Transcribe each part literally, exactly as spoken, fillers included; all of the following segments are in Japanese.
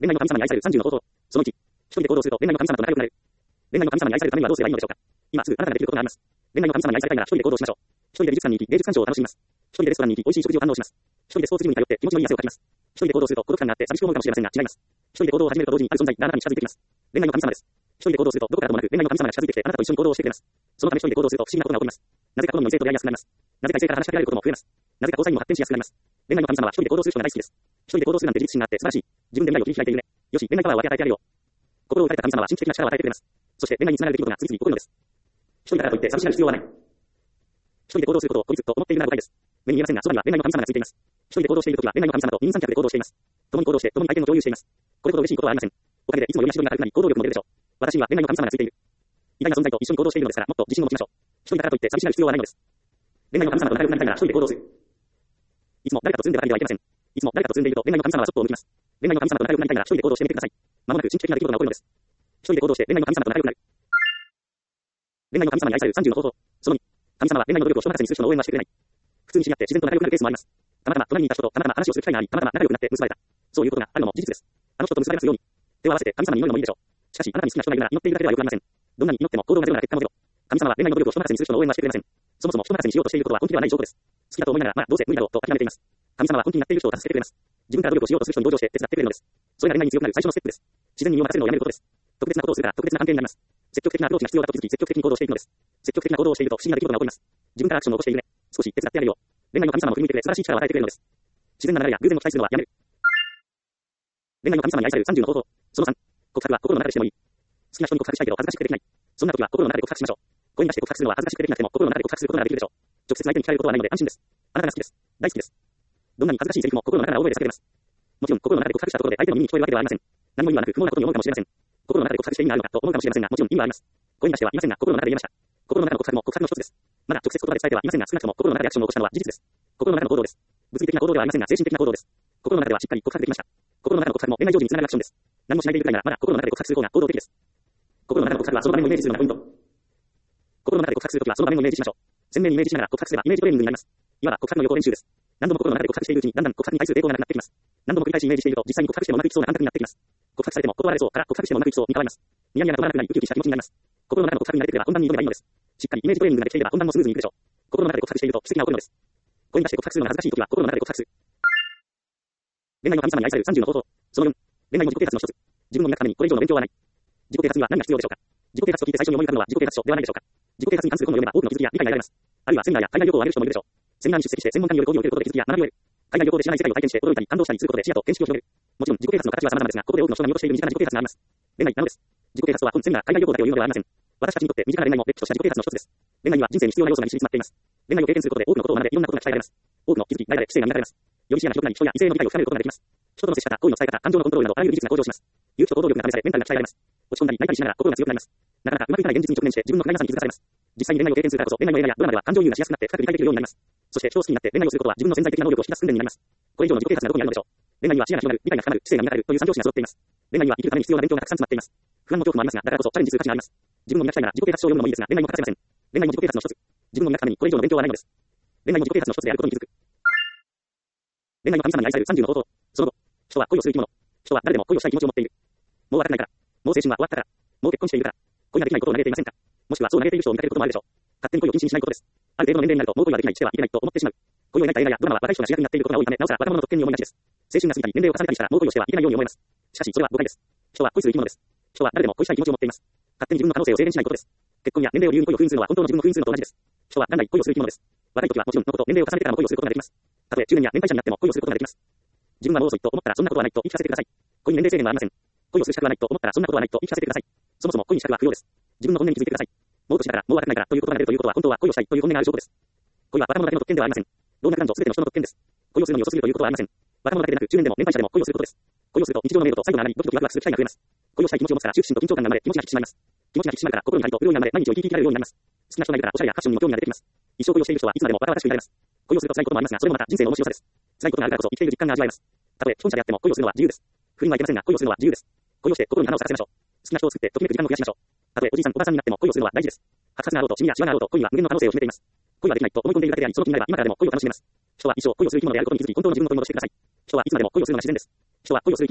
恋愛の神様に愛されるさんじゅうの方法。そのいち。一人で行動すると恋愛の神様と仲良くなる。恋愛の神様に愛されるためにはどうすればいいのでしょうか。今すぐあなたができることがあります。恋愛の神様に愛されたいなら一人で行動しましょう。一人で美術館に行き、芸術鑑賞を楽しみます。一人でレストランに行き、美味しい食事を堪能します。一人でスポーツジムに通って気持ちのいい汗をかきます。一人で行動すると孤独感があって寂しく思うかもしれませんが違います。一人で行動を始めると同時にある存在があなたに近づいてきます。恋愛の神様です。一人で行動するとどこからともなく恋愛の神様が近づいてきてあなたと一緒に行動をしてくれます。そのため一人で行動すると不思議なことが起こります。なぜか好みの異性と出会いやすくなります。なぜか異性から話しかけられることも増えます。なぜか交際にも発展しやすくなります。恋愛の神様は一人で行動する人が大好きです。一人で行動するなんて自立心があって素晴らしい。自分で未来を切り開いているね。よし、恋愛パワーを分け与えてやるよ。心を打たれた神様は神秘的な力を与えてくれます。そして恋愛につながる出来事が次々起こるのです。一人だからといって寂しがる必要はない。一人で行動することを孤立と思っているなら誤解です。目に見えませんが、そばには恋愛の神様がついています。一人で行動しているときは恋愛の神様と二人三脚で行動しています。共に行動して、共に体験を共有しています。これほど嬉しいことはありません。おかげでいつもより一人が軽くなり、行動力も出るでしょう。私には恋愛の神様がついている。偉大な存在と一緒に行動しているのですから、もっと自信を持ちましょう。一人だからといって寂しがる必要はないのです。恋愛の神様と仲良くなりたいなら一人で行動する。いつも誰かと積んでばかりではいけません。いつも誰かと積んでいると恋愛の神様はそっと向きます。恋愛の神様と仲良くなりたいなら一人で行動してみてください。まもなく神秘的な出来事が起こるのです。一人で行動して恋愛の神様と仲良くなる。恋愛の神様に愛されるさんじゅうの方法。そのに。神様は恋愛の努力を人任せにする人の応援はしてくれない。普通に知り合って自然と仲良くなるケースもあります。たまたま隣にいた人とたまたま話をする機会があり、たまたま仲良くなって結ばれた。そういうことがあるのも事実です。あの人と結ばれますように。手を合わせて神様に祈るのもいいでしょう。しかし、あなたに好きな人がいるなら祈っているだけではよくありません。どんなに祈っても行動がゼロなら結果もゼロ。神様は恋愛の努力を人任せにする人の応援はしてくれません。そもそも人任せにしようとしていることは本気ではない証拠です。好きだと思いながら、まあどうせ無理だろうと諦めています。神様は本気になっている人を助けてくれます。自分から努力をしようとする人に同情して手伝ってくれるのです。それが恋愛に強くなる最初のステップです。自然に身を任せるのをやめることです。特別なことをするから特別な関係になります。積極的なアプローチが必要だと気づき、積極的に行動していくのです。積極的な行動をしていると不思議な出来事が起こります。自分からアクションを起こしているね。少し手伝ってあげるよ。恋愛の神様も振り向いてくれ、素晴らしい力を与えてくれるのです。自然な流れや偶然を期待するのはやめる。恋愛の神様に愛されるさんじゅうの方法。そのさん。告白は心の中でしてもいい。好きな人に告白したいけど恥ずかしくてできない。そんな時は心の中で告白しましょう。声に出して告白するのは恥ずかしくてできなくても心の中で告白することならできるでしょう。直接相手に聞かれることはないので安心です。あなたが好きです。大好きです。どんなに恥ずかしいセリフも心の中から大声で叫べます。もちろん心の中で告白したところで相手の耳に聞こえるわけではありません。何も意味はなく不毛なことに思うかもしれません。心の中で告白して意味があるのかと思うかもしれませんが、もちろん意味はあります。声に出してはいませんが心の中で言えました。心の中の告白も告白の一つです。まだ直接言葉で伝えてはいませんが少なくとも心の中でアクションを起こしたのは事実です。心の中の行動です。物理的な行動ではありませんが精神的な行動です。心の中ではしっかり告白できました。心の中の告白も恋愛上手につながるアクションです。何もしないでいるくらいならまだ心の中で告白する方が行動的です。心の中の告白はその場面をイメージするのがポイント。心の中で告白するときはその場面をイメージしましょう。鮮明にイメージしながら告白すればイメージトレーニングになります。いわば告白の予行練習です。何度も心の中で告白しているうちにだんだん告白に対する抵抗がなくなってきます。何度も繰り返しイメージしていると実際に告白してもうまくいきそうな感覚になってきます。告白されても断られそうから告白してもうまくいきそうに変わります。ニヤニヤが止まらなくなりウキウキした気持ちになります。心の中の告白に慣れていれば本番に挑めばいいのです。しっかりイメージトレーニングができていれば本番もスムーズにいくでしょう。心の中で告白していると奇跡が起こるのです。声に出して告白するのが恥ずかしいときは心の中で告白する。恋愛の神様に愛されるさんじゅうの方法。そのよん。恋愛の自己啓発の一つ。自分を磨くためにこれ以上の勉強はない。自己啓発には何が必要でしょうか。自己啓発と聞いて最初に思い浮かぶのは自己啓発書ではないでしょうか。自己啓発に関する本を読めば多くの気づきや理解が得られます。あるいはセミナーや海外旅行を挙げる人もいるでしょう。セミナーに出席して専門家による講義を受けることで気づきや学びを得る。海外旅行で知らない世界を体験して驚いたり感動したりすることで視野と見識を広げる。もちろん自己啓発の形は様々ですが、ここで多くの人が見落としている身近な自己啓発があります。恋愛なのです。自己啓発とは本セミナー、海外旅行だけを言うのではありません。私たちにとって身近な恋愛もれっきとした自己啓発の一つです。恋愛には人生に必要な要素がぎっしり詰まっています。恋愛を経験することで多くのことを学べ、いろんなことが鍛えられます。多くの気づき、流れ、知性が磨かれます。より視野が広くなり、人や異性の理解を深めることができます。人との接し方、恋の伝え方、感情のコントロールなどあらゆる技術が向上します。勇気と行動力が試され、メンタルが鍛えられます。落ち込んだり泣いたりしながら心が強くなります。なかなかうまくいかない現実に直面して自分の不甲斐なさに気づかされます。実際に恋愛を経験するからこそ恋愛の映画やドラマでは感情移入がしやすくなって深く理解できるようになります。そして人を好きになって恋愛をすることは自分の潜在的な能力を引き出す訓練になります。これ以上の自己啓発がどこにあるのでしょう。恋愛には視野が広がる、理解が深まる、知性が磨かれるという三拍子が揃っています。恋愛には生きるために必要な勉強がたくさん詰まっています。不安も恐怖もありますが、だからこそチャレンジする価値があります。自分を磨きたいなら自己啓発書を読むのもいいですが、恋愛も欠かせません。恋愛も自己啓発の一つ。自分を磨くためにこれ以上の勉強はないのです。恋愛も自己啓発の一つであることに気づく。恋愛の神様に愛されるさんじゅうの方法。その後、人は恋をする生き物。人は誰でも恋をしたい気持ちを持っている。もう若くないから。もう青春は終わったから。もう結婚しているから。恋ができないことを嘆いていませんか。もしくはそう嘆いている人を見かけることもあるでしょう。勝手に恋を禁止にしないことです。ある程度の年齢になるともう恋はできない、してはいけないと思ってしまう。恋を描いた映画やドラマは若い人が主役になっていることが多いため、なおさら若者の特権に思いがちです。青春が過ぎたり年齢を重ねたりしたらもう恋をしてはいけないように思います。しかしそれは誤解です。人は恋する生き物です。人は誰でも恋したい気持ちを持っています。勝手に自分の可能性を制限しないことです。結婚や年齢を理由に恋を封印するのは本当の自分の封印するのと同じです。人は元来恋をする生き物です。若い時はもちろんのこと、年齢を重ねてからも恋をすることができます。たとえ中年や年配者になっても恋をすることができます。自分はもう遅いと思ったらそんなことはないと言い聞かせてください。恋に年齢制限はありません。恋をする資格はないと思ったらそんなことはないと言い聞かせてください。そもそも恋に資格は不要です。自分の本音に気づいてください。もう年だからもう若くないからということが出るということは本当は恋をしたいという本音がある証拠です。恋は若者だけの特権ではありません。老若男女すべての人の特権です。恋をするのに遅すぎるということはありません。若者だけでなく中年でも年配者でも恋をすることです。恋をすると日常の名誉と最後の上がり、ドキドキワクワクする機会が増えます。恋をしたい気持ちを持つから羞恥心と緊張感が生まれ、気持ちが引き締まります。気持ちが引き締まるから心に入ると潤いが生まれ、毎日を生き生きられるようになります。好きな人がいるからおしゃれやファッションにも興味が出てきます。一生恋をしている人はいつまでもバカバカしくいられます。恋をすると辛いこともありますが、それもまた人生の面白さです。辛いことがあるからこそ生きている実感が味わえます。たとえ既婚者であっても恋をするのは自由です。不倫はいけませんが恋をするのは自由です。恋をして心に花を咲かせましょう。好きな人を作ってときめく時間を増やしましょう。たとえおじいさんおばさんになっても恋をするのは大事です。白髪があろうとシミやシワがあろうと恋は無限の可能性を秘めています。恋はできないと思い込んでいるだけであり、その気になれば今からでも恋を楽しめます。人は一生恋をする生き物であることに気づき、本当の自分を取り戻してください。人はいつまでも恋をするのが自然です。人は恋をする生き物。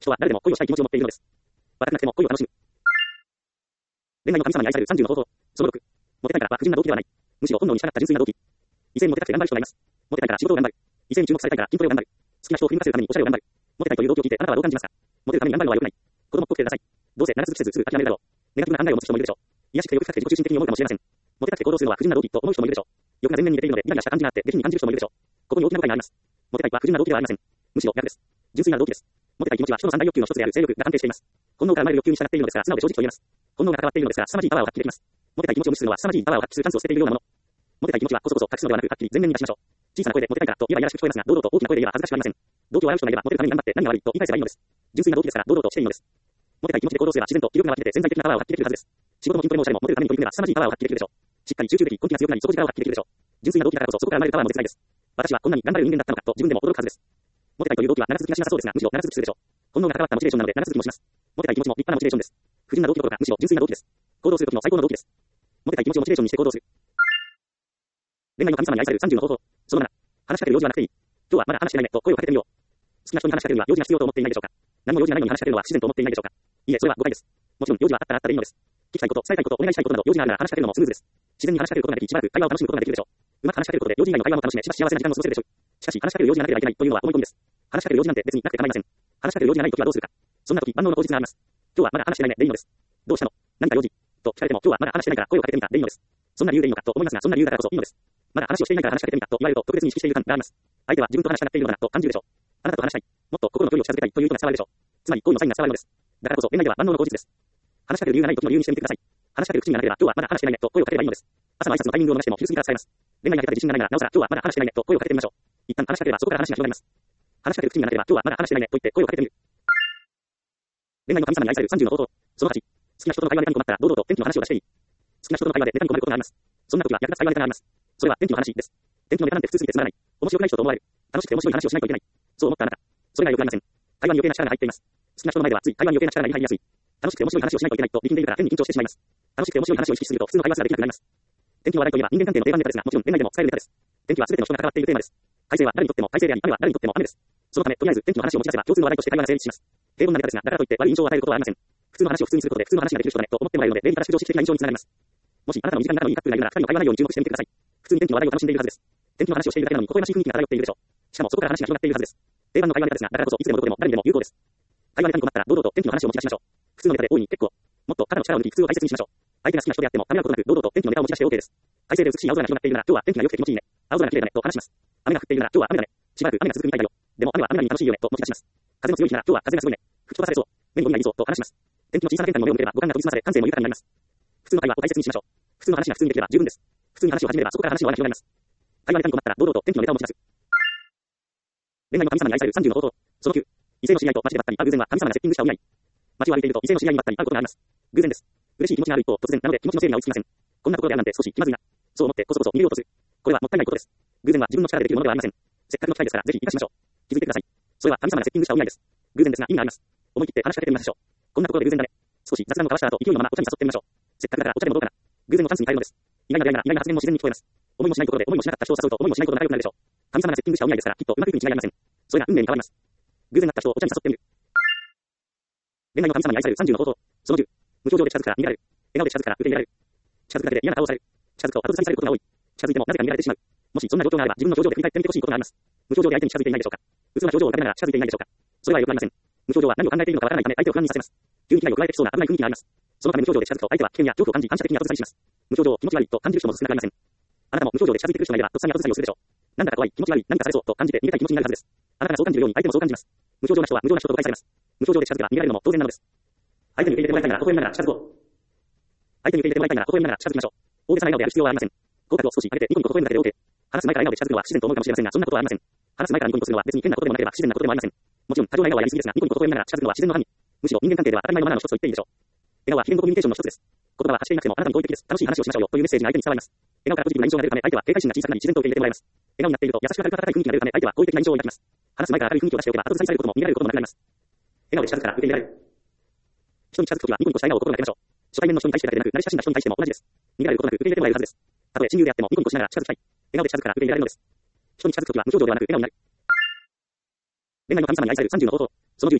人は誰でも恋をしたい気持ちを持っているのです。若くなくても恋を楽しむ。恋愛の神様に愛されるさんじゅうの方法。そのろく。モテたいからは不純な動機ではない。むしろ本能に従った純粋な動機。異性にモテたくて頑張る人がいます。モテたいから仕事を頑張る。異性に注目されたいから筋トレを頑張る。好きな人を振り向かせるためにおしゃれを頑張る。モテたいという動機を聞いてあなたはどう感じますか？モテるために頑張るのは良くない。子供っぽくてください。どうせ長続きせずすぐ諦めるだろう。ネガティブな考えを持つ人もいるでしょう。癒しくて欲深くて自己中心的に思うかもしれません。モテたくて行動するのは不純な動機と思う人もいるでしょう。欲が前面に出ているのでイライラした感じがあって下品に感じる人もいるでしょう。ここに大きな誤解があります。モテたいは不純な動機ではありません。むしろ逆です。純粋な動機です。モテたい気持ちは人の三大欲求の一つである性欲が関係しています。本能が生まれる欲求に従っているのですから素直で正直と言えます。本能が関わっているのですから凄まじいパワーを発揮できます。モテたい気持ちを無視するのは凄まじいパワーを発揮するチャンスを捨てているようなもの。モテたい気持ちはこそこそ隠すのではなくはっきり前面に出しましょう。小さな声でモテたいからと言えばいやらしく聞こえますが堂々と大きな声で言えば恥ずかしくありません。動機を洗う人がいればモテるために頑張って何が悪いと言い返せばいいのです。純粋な動機ですから堂々としていいのです。モテたい気持ちで行動すれば自然と気力が湧き出て潜在的なパワーを発揮できるはずです。仕事も筋トレもおしゃれもモテるために取り組めば凄まじいパワーを発揮できるでしょう。しっかり集中でき根気が強くなり底力を発揮できるでしょう。純粋な動機だからこそそこから生まれるパワーも絶大です。私はこんなに頑張れる人間だったのかと自分でも驚くはずです。モテたいという動機は長続きがしなさそうですがむしろ長続きするでしょう。本能が関わったモチベーションなので長続きもします。モテたい気持ちも立派なモチベーションです。不純な動機どころかむしろ純粋な動機です。行動する時の最高の動機です。モテたい気持ちをモチベーションにして行動する。恋愛の神様に愛されるさんじゅうの方法。そのなな。話しかける用事はなくていい。今日はまだ話してないねと声をかけてみよう。好きな人に話しかけるには用事が必要と思っていないでしょうか。何も用事がないのに話しかけるのは不自然と思っていないでしょうか。いいえ、それは誤解です。もちろん用事はあったらあったでいいのです。聞きたいこと、伝えたいこと、お願いしたいことなど用事があるなら話しかけるのもスムーズです。自然に話しかけることができ、しばらく会話を楽しむことができるでしょう。うまく話しかけることで用事以外の会話も楽しめ、しばし幸せな時間を過ごせるでしょう。しかし話しかける用事がなければいけないというのは思い込みです。話しかける用事なんて別になくて構いません。話しかける用事がないときはどうするか。そんなとき万能の口実があります。今日はまだ話してないねでいいのです。どうしたの？何か用事と聞かれても今日はまだ話してないから声をかけてみたでいいのです。そんな理由でいいのかと思いますがそんな理由だからこそいいのです。まだ話をしていないから話しかけてみたと言われると特別に意識している感があります。相手は自分と話したがっているのかなと感じるでしょう。あなたと話したい。もっと心の距離を近づけたいという人が伝わるでしょう。つまり好意のサインが伝わるのです。だからこそ恋愛では万能の口実です。話しかける理由がない時の理由にしてみてください。話しかける口にがなければ今日はまだ話してないねと声をかければいいのです。朝の挨拶のタイミングを逃しても昼過ぎから使えます。恋愛が下手で自信がないならなおさら今日はまだ話してないねと声をかけてみましょう。一旦話しかければそこから話が広がります。話しかける口にがなければ今日はまだ話してないねと言って声をかけてみる。恋愛の神様に愛されるさんじゅうの方法。そのはち。好きな人との会話でネタに困ったら堂々と天気の話を出していい。好きな人との会話でネタに困ることがあります。そんな時は役立つ会話ネタがあります。それは天気の話です。天気のネタなんて普通すぎてつまらない。面白くない人と思われる。楽しくて面白い話をしないといけない。そう思ったあなた。それがよくありません。会話に余計な力が入っています。好きな人の前ではつい会話に余計な力が入りやすい。楽しくて面白い話をしないといけないと力んでいるから変に緊張してしまいます。楽しくて面白い話を意識すると普通の会話すらできなくなります。天気の話題といえば人間関係の定番ネタですがもちろん恋愛でも使えるネタです。天気は全ての人が関わっているテーマです。快晴は誰にとっても快晴であり雨は誰にとっても雨です。そのためとりあえず天気の話を持ち出せば共通の話題として会話が成立します。平凡なネタですがだからといって悪い印象を与えることはありません。普通の話を普通にすることで普通の話ができる人だねと思ってもらえるので礼儀正しく常識的な印象につながります。もしあなたの身近に仲のいいカップルがいるならふたりの会話内容に注目してみてください。普通に天気の話題を楽しんでいるはずです。天気の話をしているだけなのに微笑ましい雰囲気が漂っているでしょう。しかもそこから話が広がっているはずです。定番の会話ネタですがだからこそいつでもどこでも誰にでも有効です。会話ネタに困ったら堂々と天気の話を持ち出しましょう。普通のネタで大いに結構。もっと肩の力を抜き普通を大切にしましょう。相手が好きな人であってもためらうことなく堂々と天気のネタを持ち出して OK です。快晴で美しい青空が広がっているなら今日は天気が良くて気持ちいいね。青空が綺麗だねと話します。雨が降っているなら今日は雨だね。しばらく雨が続くみたいだよ。でも雨は雨なりに楽しいよねと持ち出します。風の強い日なら今日は風がすごいね。吹き飛ばされそう。目にゴミがいるぞと話します。天気の小さな変化にも目を向ければ五感が研ぎ澄まされ感性も豊かになります。普通の会話を大切にしましょう。普通の話が普通にできれば十分です。普通に話を始めればそこから話の輪が広がります。会話ネタに困ったら堂々と天気のネタを持ち出す。恋愛の神様に愛されるさんじゅうの方法。そのきゅう。異性の知り合いと街でばったり会う偶然は神様がセッティングしたお見合い。街を歩いていると異性の知り合いにばったり会うことがあります。偶然です。嬉しい気持ちがある一方突然なので気持ちの整理が追いつきません。こんなところで会うなんて少し気まずいな。そう思ってこそこそ逃げようとする。これはもったいないことです。偶然は自分の力でできるものではありません。せっかくの機会ですからぜひ生かしましょう。気づいてください。それは神様がセッティングしたお見合いです。偶然ですが意味があります。思い切って話しかけてみましょう。こんなところで偶然だね。少し雑談を交わした後勢いのままお茶に誘ってみましょう。せっかくだからお茶でもどうかな。偶然のチャンスに変えるのです。意外な出会いなら意外な発言も自然に聞こえます。思いもしないところで思いもしなかった人を誘うと思いもしないことが仲良くなるでしょう。神様がセッティングしたお見合いですからきっとうまくいくに違いありません。それが運命に変わります。偶然だった人をお茶に誘ってみる。恋愛の神様に愛されるさんじゅうの方法。そのじゅう。無表情で近づくから逃げられる。笑顔で近づくから受け入れられる。近づくだけで嫌な顔をされる。近づくと後ずさりされることが多い。近づいてもなぜか逃げられてしまう。もしそんな状況があれば自分の表情で振り返ってみてほしいことがあります。無表情で相手に近づいていないでしょうか。嘘な表情を浮かべながら近づいていないでしょうか。それはよくありません。無表情は何を考えているのかわからないため相手を不安にさせます。急に危害を加えてきそうな危ない雰囲気があります。そのため無表情で近づくと相手は危険や恐怖を感じ反射的に後ずさりします。無表情を気持ち悪いと感じる人も少なくありません。あなたも無表情で近づいてくる人がいればとっさに後ずさりをするでしょう。なんだか怖い、気持ち悪い、何かされそうと感じて逃げたい気持ちになるはずです。あなたがそう感じるように相手もそう感じます。無表情な人は無情な人と誤解されます。無表情で近づけば逃げられるのも当然なのです。相手に受け入れてもらいたいなら微笑みながら近づこう。相手に受け入れてもらいたいなら微笑みながら近づきましょう。大げさな笑顔でやる必要はありません。口角を少し上げてニコニコ微笑むだけで OK。話す前から笑顔で近づくのは不自然と思うかもしれませんがそんなことはありません。話す前からニコニコするのは別に変なことでもなければ不自然なことでもありません。もちろん多少な笑顔はやりすぎですがニコニコ微笑みながら近づくのは自然の範囲。むしろ人間関係では当たり前のマナーの一つと言っていいでしょう。笑顔は非言語コミュニケーションの一つです。言葉は発していなくてもあなたに合意的です。楽しい話をしましょうよというメッセージが相手に伝わります。笑顔からポジティブな印象が出るため相手は警戒心が小さくなり自然と受け入れてもらいます。笑顔になっていると優しく明るく温かい雰囲気が出るため相手は好意的な印象を抱きます。話す前から明るい雰囲気を出しておけば後ずさりされることも逃げられることもなくなります。笑顔で近づくから受け入れられる。人に近づくときはニコニコした笑顔を心がけましょう。初対面の人に対してだけでなく、慣れ親しんだ人に対しても同じです。逃げられることなく受け入れてもらえるはずです。たとえ親友であってもニコニコしながら近づきたい。笑顔で近づくから受け入れられるのです。人に近づくときは無表情ではなく笑顔になる。恋愛の神様に愛されるさんじゅうの方法。そのじゅういち。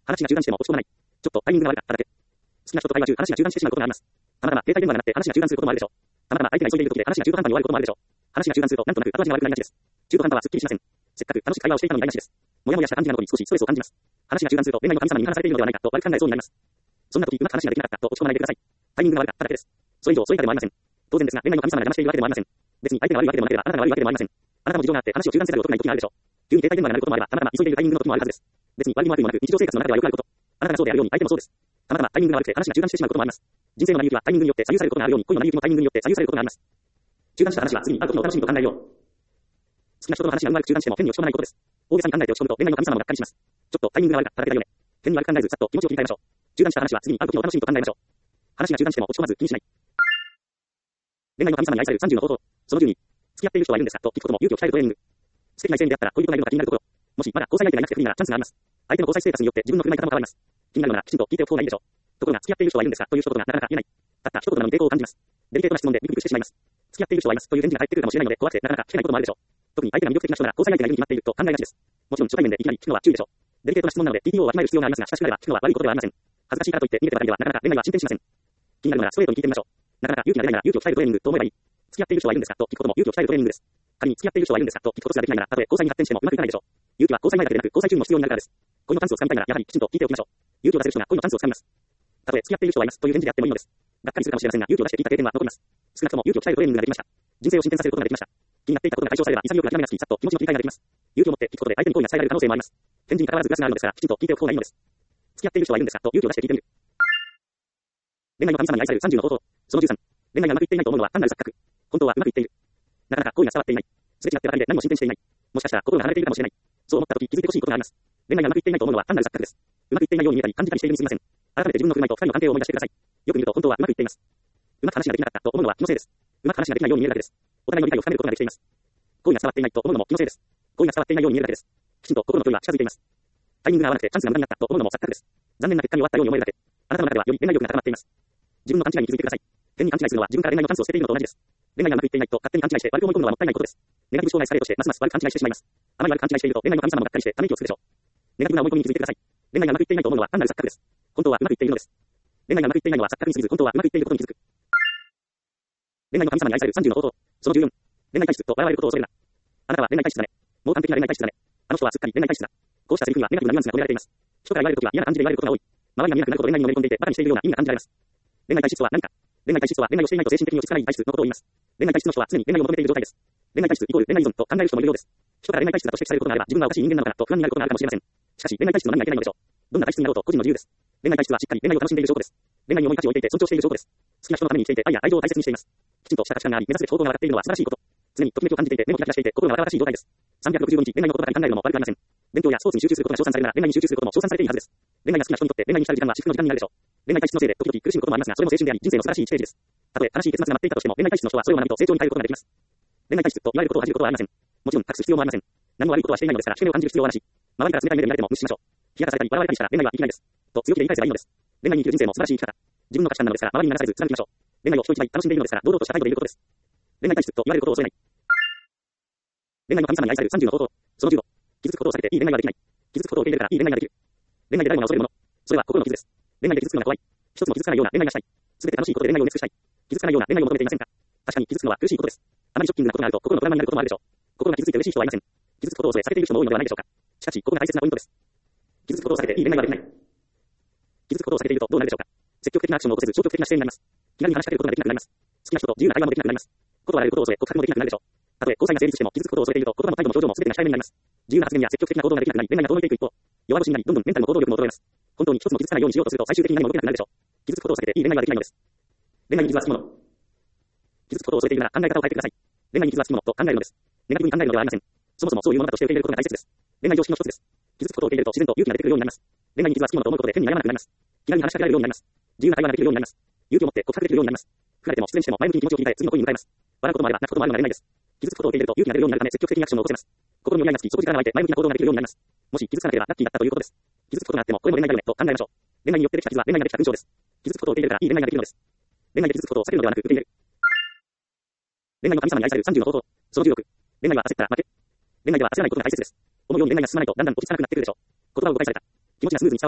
話が中断しても落ち込まない。ちょっとタイミングが悪かっただけ。好きな人と会話中、話が中断してしまうことがあります。たまたま携帯電話が鳴って話が中断することもあるでしょう。たまたま相手が急いでいる時で話が中途半端に終わることもあるでしょう。話が中断するとなんとなく後味が悪くなりがちです。中途半端はすっきりしません。せっかく楽しく会話をしていたのに台無しです。もやもやした感じなことに少しストレスを感じます。話が中断すると恋愛の神様に見放されているのではないかと悪く考えそうになります。そんな時うまく話ができなかったと落ち込まないでください。タイミングが悪かっただけです。それ以上そういったでもありません。当然ですが恋愛の神様が邪魔しているわけでもありません。別に相手が悪いわけでもなければあなたが悪いわけでもありません。あなたも事情があって話を中断せざるを得ない時があるでしょう。急に携帯電話が鳴ることもあればたまたま急いでいるタイミングの時もあるはずです。別に悪いも悪くもなく日常生活の中ではよくあること。あなたがそうであるように相手もそうです。たまたまタイミングが悪くて話が中断してしまうこともあります。人生の成り行きはタイミングによって左右されることがあるように恋の成り行きもタイミングによって左右されることがあります。中断した話は次に会う時の楽しみと考えよう。好きな人との話がうまく中断しても変に落ち込まないことです。大げさに考えて落ち込むと恋愛の神様もがっかりします。ちょっとタイミングが悪かっただけだよね。変に悪く考えずさっと気持ちを切り替えましょう。中断した話は次に会う時の楽しみと考えましょう。話が中断しても落ち込まず気にしない。恋愛の神様に愛されるさんじゅうの方法。そのじゅうに。付き合っている人はいるんですかと聞くことも勇気を鍛えるトレーニング。素敵な異性に出会ったら恋人がいるのか気になるところ。もしまだ交際相手がいなくて不利ならチャンスがあります。相手の交際ステータスによって自分の振る舞い方も変わります。気になるのならきちんと聞いておく方がいいでしょう。ところが付き合っている人はいるんですかという一言がなかなか言えない。たった一言なのに抵抗を感じます。デリケートな質問でビクビクしてしまいます。付き合っている人はいますという返事が返ってくるかもしれないので怖くてなかなか聞けないこともあるでしょう。特に相手が魅力的な人なら交際相手がいるに決まっていると考えがちです。もちろん初対面でいきなり聞くのは注意でしょう。デリケートな質問なので ティーピーオー をわきまえる必要がありますが親しくなれば聞くのは悪いことではありません。恥ずかしいからといって逃げてばかりではなかなか恋愛は進展しません。気になるのならストレートに聞いてみましょう。なかなか勇気が出ないなら勇気を鍛えるトレーニングと思えばいい。付き合っている人はいるんですかと聞くことも勇気を鍛えるトレーニングです。仮に付き合っている人はいるんですかと聞くことができないならたとえ交際に発展してもうまくいかないでしょう。勇気は交際前だけでなく交際中にも必要になるからです。恋のチャンスをつかみたいならやはりきちんと聞いておきましょう。勇気を出せる人が恋のチャンスをつかみます。たとえ付き合っている人はいますという返事であってもいいのです。がっかりするかもしれませんが勇気を出して聞いた経験は残ります。少なくとも勇気を鍛えるトレーニングができました。人生を進展させることができました。気になっていたことが解消されれば潔く諦めなしにさっと気持ちの切り替えができます。勇気を持って聞くことで相手に恋が伝えられる可能性もあります。返事に関わらずグラスがあるのですからきちんと聞いておく方がいいのです。付き合っている人はいるんですかと勇気を出して聞いてみる。恋愛の神様に愛されるさんじゅうの方法。そのじゅうさん。恋愛がうまくいっていないと思うのは単なる錯覚。本当はうまくいっている。なかなか恋が伝わっていない。すれ違ってばかりで何も進展していない。もしかしたら心が離れているかもしれない。そう思った時気づいてほしいことがあります。恋愛がうまくいっていないと思うのは単なる錯覚です。うまくいっていないように見えたり感じたりしているにすみません。改めて自分の振る舞いと二人の関係を思い出してください。よく見ると本当はうまくいっています。うまく話ができなかったと思うのは気のせいです。うまく話ができないように見えるだけです。お互いの理解を深めることができています。恋が伝わっていないと思うのも気のせいです。恋が伝わっていないように見えるだけです。きちんと心の距離は近づいています。タイミングが合わなくてチャンスが無駄になったと思うのも錯覚です。残念な結果に終わったように思えるだけ。あなたの中ではより恋愛力が高まっています。自分の勘違いに気づいてください。変に勘違いするのは自分から恋愛のチャンスを捨てているのと同じです。恋愛がうまくいっていないと勝手に勘違いして悪く思い込むのはもったいないことです。ネガティブ障害されとしてますます悪く勘違いしてしまいます。あまり悪く勘違いしていると恋愛の神様もがっかりしてため息をつくでしょう。ネガティブな思い込みに気づいてください。恋愛がうまくいっていないと思うのは単なる錯覚です。本当はうまくいっているのです。恋愛がうまくいっていないのは錯覚に過ぎず本当はうまくいっていることに気づく。恋愛の神様に愛されるさんじゅうの方法。そのじゅうよん。恋愛体質と笑われることを恐れるな。あなたは恋愛体質だね。もう完璧な恋愛体質だね。あの人はすっかり恋愛体質だ。こうしたセリフにはネガティブなニュアンスが込められています。人から言われるときは嫌な感じで言われることが多い。周りが見えなくなるほど恋愛にのめり込んでいてバカにしているような意味が感じられます。恋愛体質とは何か。恋愛体質とは恋愛をしていないと精神的に落ち着かない体質のことを言います。恋愛体質の人は常に恋愛を求めている状態です。恋愛体質イコール恋愛依存と考える人もいるようです。人から恋愛体質だと指摘されることがあれば自分はおかしい人間なのかなと不安になることがあるかもしれません。しかし恋愛体質の何がいけないのでしょう。どんな体質になろうと個人の自由です。恋愛体質はしっかり恋愛を楽しんでいる証拠です。恋愛に重い価値を置いていて尊重している証拠です。好きな人のために生きていて愛や愛情を大切にしています。きちんとした価値観があり目指すべき方向が分かっているのは素晴らしいこと。常にときめきを感じていて目もキラキラしていて心が新しい状態です。さんびゃくろくじゅうごにち恋愛のことばかり考えるのも悪くありません。勉強やスポーツに集中することが称賛されるなら恋愛に集中することも称賛されているはずです。恋愛が好きな人にとって恋愛に浸る時間は至福の時間になるでしょう。恋愛体質のせいで時々苦しむこともありますがそれも青春であり人生の素晴らしいステージです。たとえ悲しい結末が待っていたとしても恋愛体質の人はそれを学びと成長に変えることができます。恋愛体質と言われることを恥じることはありません。もちろん隠す必要もありません。何も悪いことはしていないのですから引け目を感じる必要はなし。周りから冷たい目で見られても無視しましょう。冷やかされたり笑われたりしたら恋愛は生きないです。と強気で言い返せばいいのです。恋愛に生きる人生も素晴らしい生き方。自分の価値観なのですから周りに流されず貫きましょう。恋愛を人一倍楽しんでいるのですから堂々とした態度でいることです。恋愛体質と言われることを恐れない。恋愛の神様に愛されるさんじゅうの方法。そのじゅうご。傷つくことを避けていい恋愛はできない。傷つくことを受け入れるからいい恋愛ができる。恋愛で誰もが恐れるもの。それは心の傷です。恋愛で傷つくのが怖い。一つも傷つかないような恋愛がしたい。すべて楽しいことで恋愛を埋め尽くしたい。傷つかないような恋愛を求めていませんか。確かに傷つくのは苦しいことです。あまりショッキングなことがあると心のトラウマになることもあるでしょう。心が傷ついて嬉しい人はいません。傷つくことを恐れ避けている人も多いのではないでしょうか。しかしここが大切なポイントです。傷つくことを避けていい恋愛はできない。傷つくことを避けているとどうなるでしょうか。積極的なアクションを起こせず消極的な姿勢になります。気軽に話しかけることができなくなります。好きな人と自由な会話もできなくなります。断られることを恐れ告白もできなくなるでしょう。たとえ交際が成立しても傷つくことを恐れていると言葉も態度も表情も全てが控えめになります。自由な発言や積極的な行動ができなくなり恋愛が遠のいていく一方、弱腰になりどんどんメンタルも行動力も衰えます。本当に一つも傷つかないようにしようとすると最終的に何も動けなくなるでしょう。傷つくことを避けていい恋愛はできないのです。恋愛に傷はつきもの。傷つくことを恐れているなら考え方を変えてください。恋愛に傷はつきものと考えるのです。ネガティブに考えるのではありません。そもそもそういうものだとして受け入れることが大切です。恋愛常識の一つです。傷つくことを受け入れると自然と勇気が出てくるようになります。恋愛に傷はつきものと思うことで変に悩まなくなります。気軽に話しかけられるようになります。自由な会話ができるようになります。勇気を持って告白できるようになります。振られても失恋しても前向きに気持ちを切り替え次の恋に向かいます。笑うこともあれば泣くこともあるのが恋愛です。傷つくことを受け入れると勇気が出るようになるため積極的にアクションを起こせます。心に折り合いがつき底力が湧いて前向きな行動ができるようになります。もし傷つかなければラッキーだったということです。傷つくことがあってもこれも恋愛だよねと考えましょう。恋愛によってできた傷は恋愛ができた勲章です。傷つくことを受け入れるからいい恋愛ができるのです。恋愛で傷つくことを避けるのではなく受け入れる。恋愛の神様に愛されるさんじゅうの方法。そのじゅうろく。恋愛は焦ったら負け。恋愛では焦らないことが大切です。思うように恋愛が進まないとだんだん落ち着かなくなってくるでしょう。言葉を誤解された。気持ちがスムーズに伝わらない。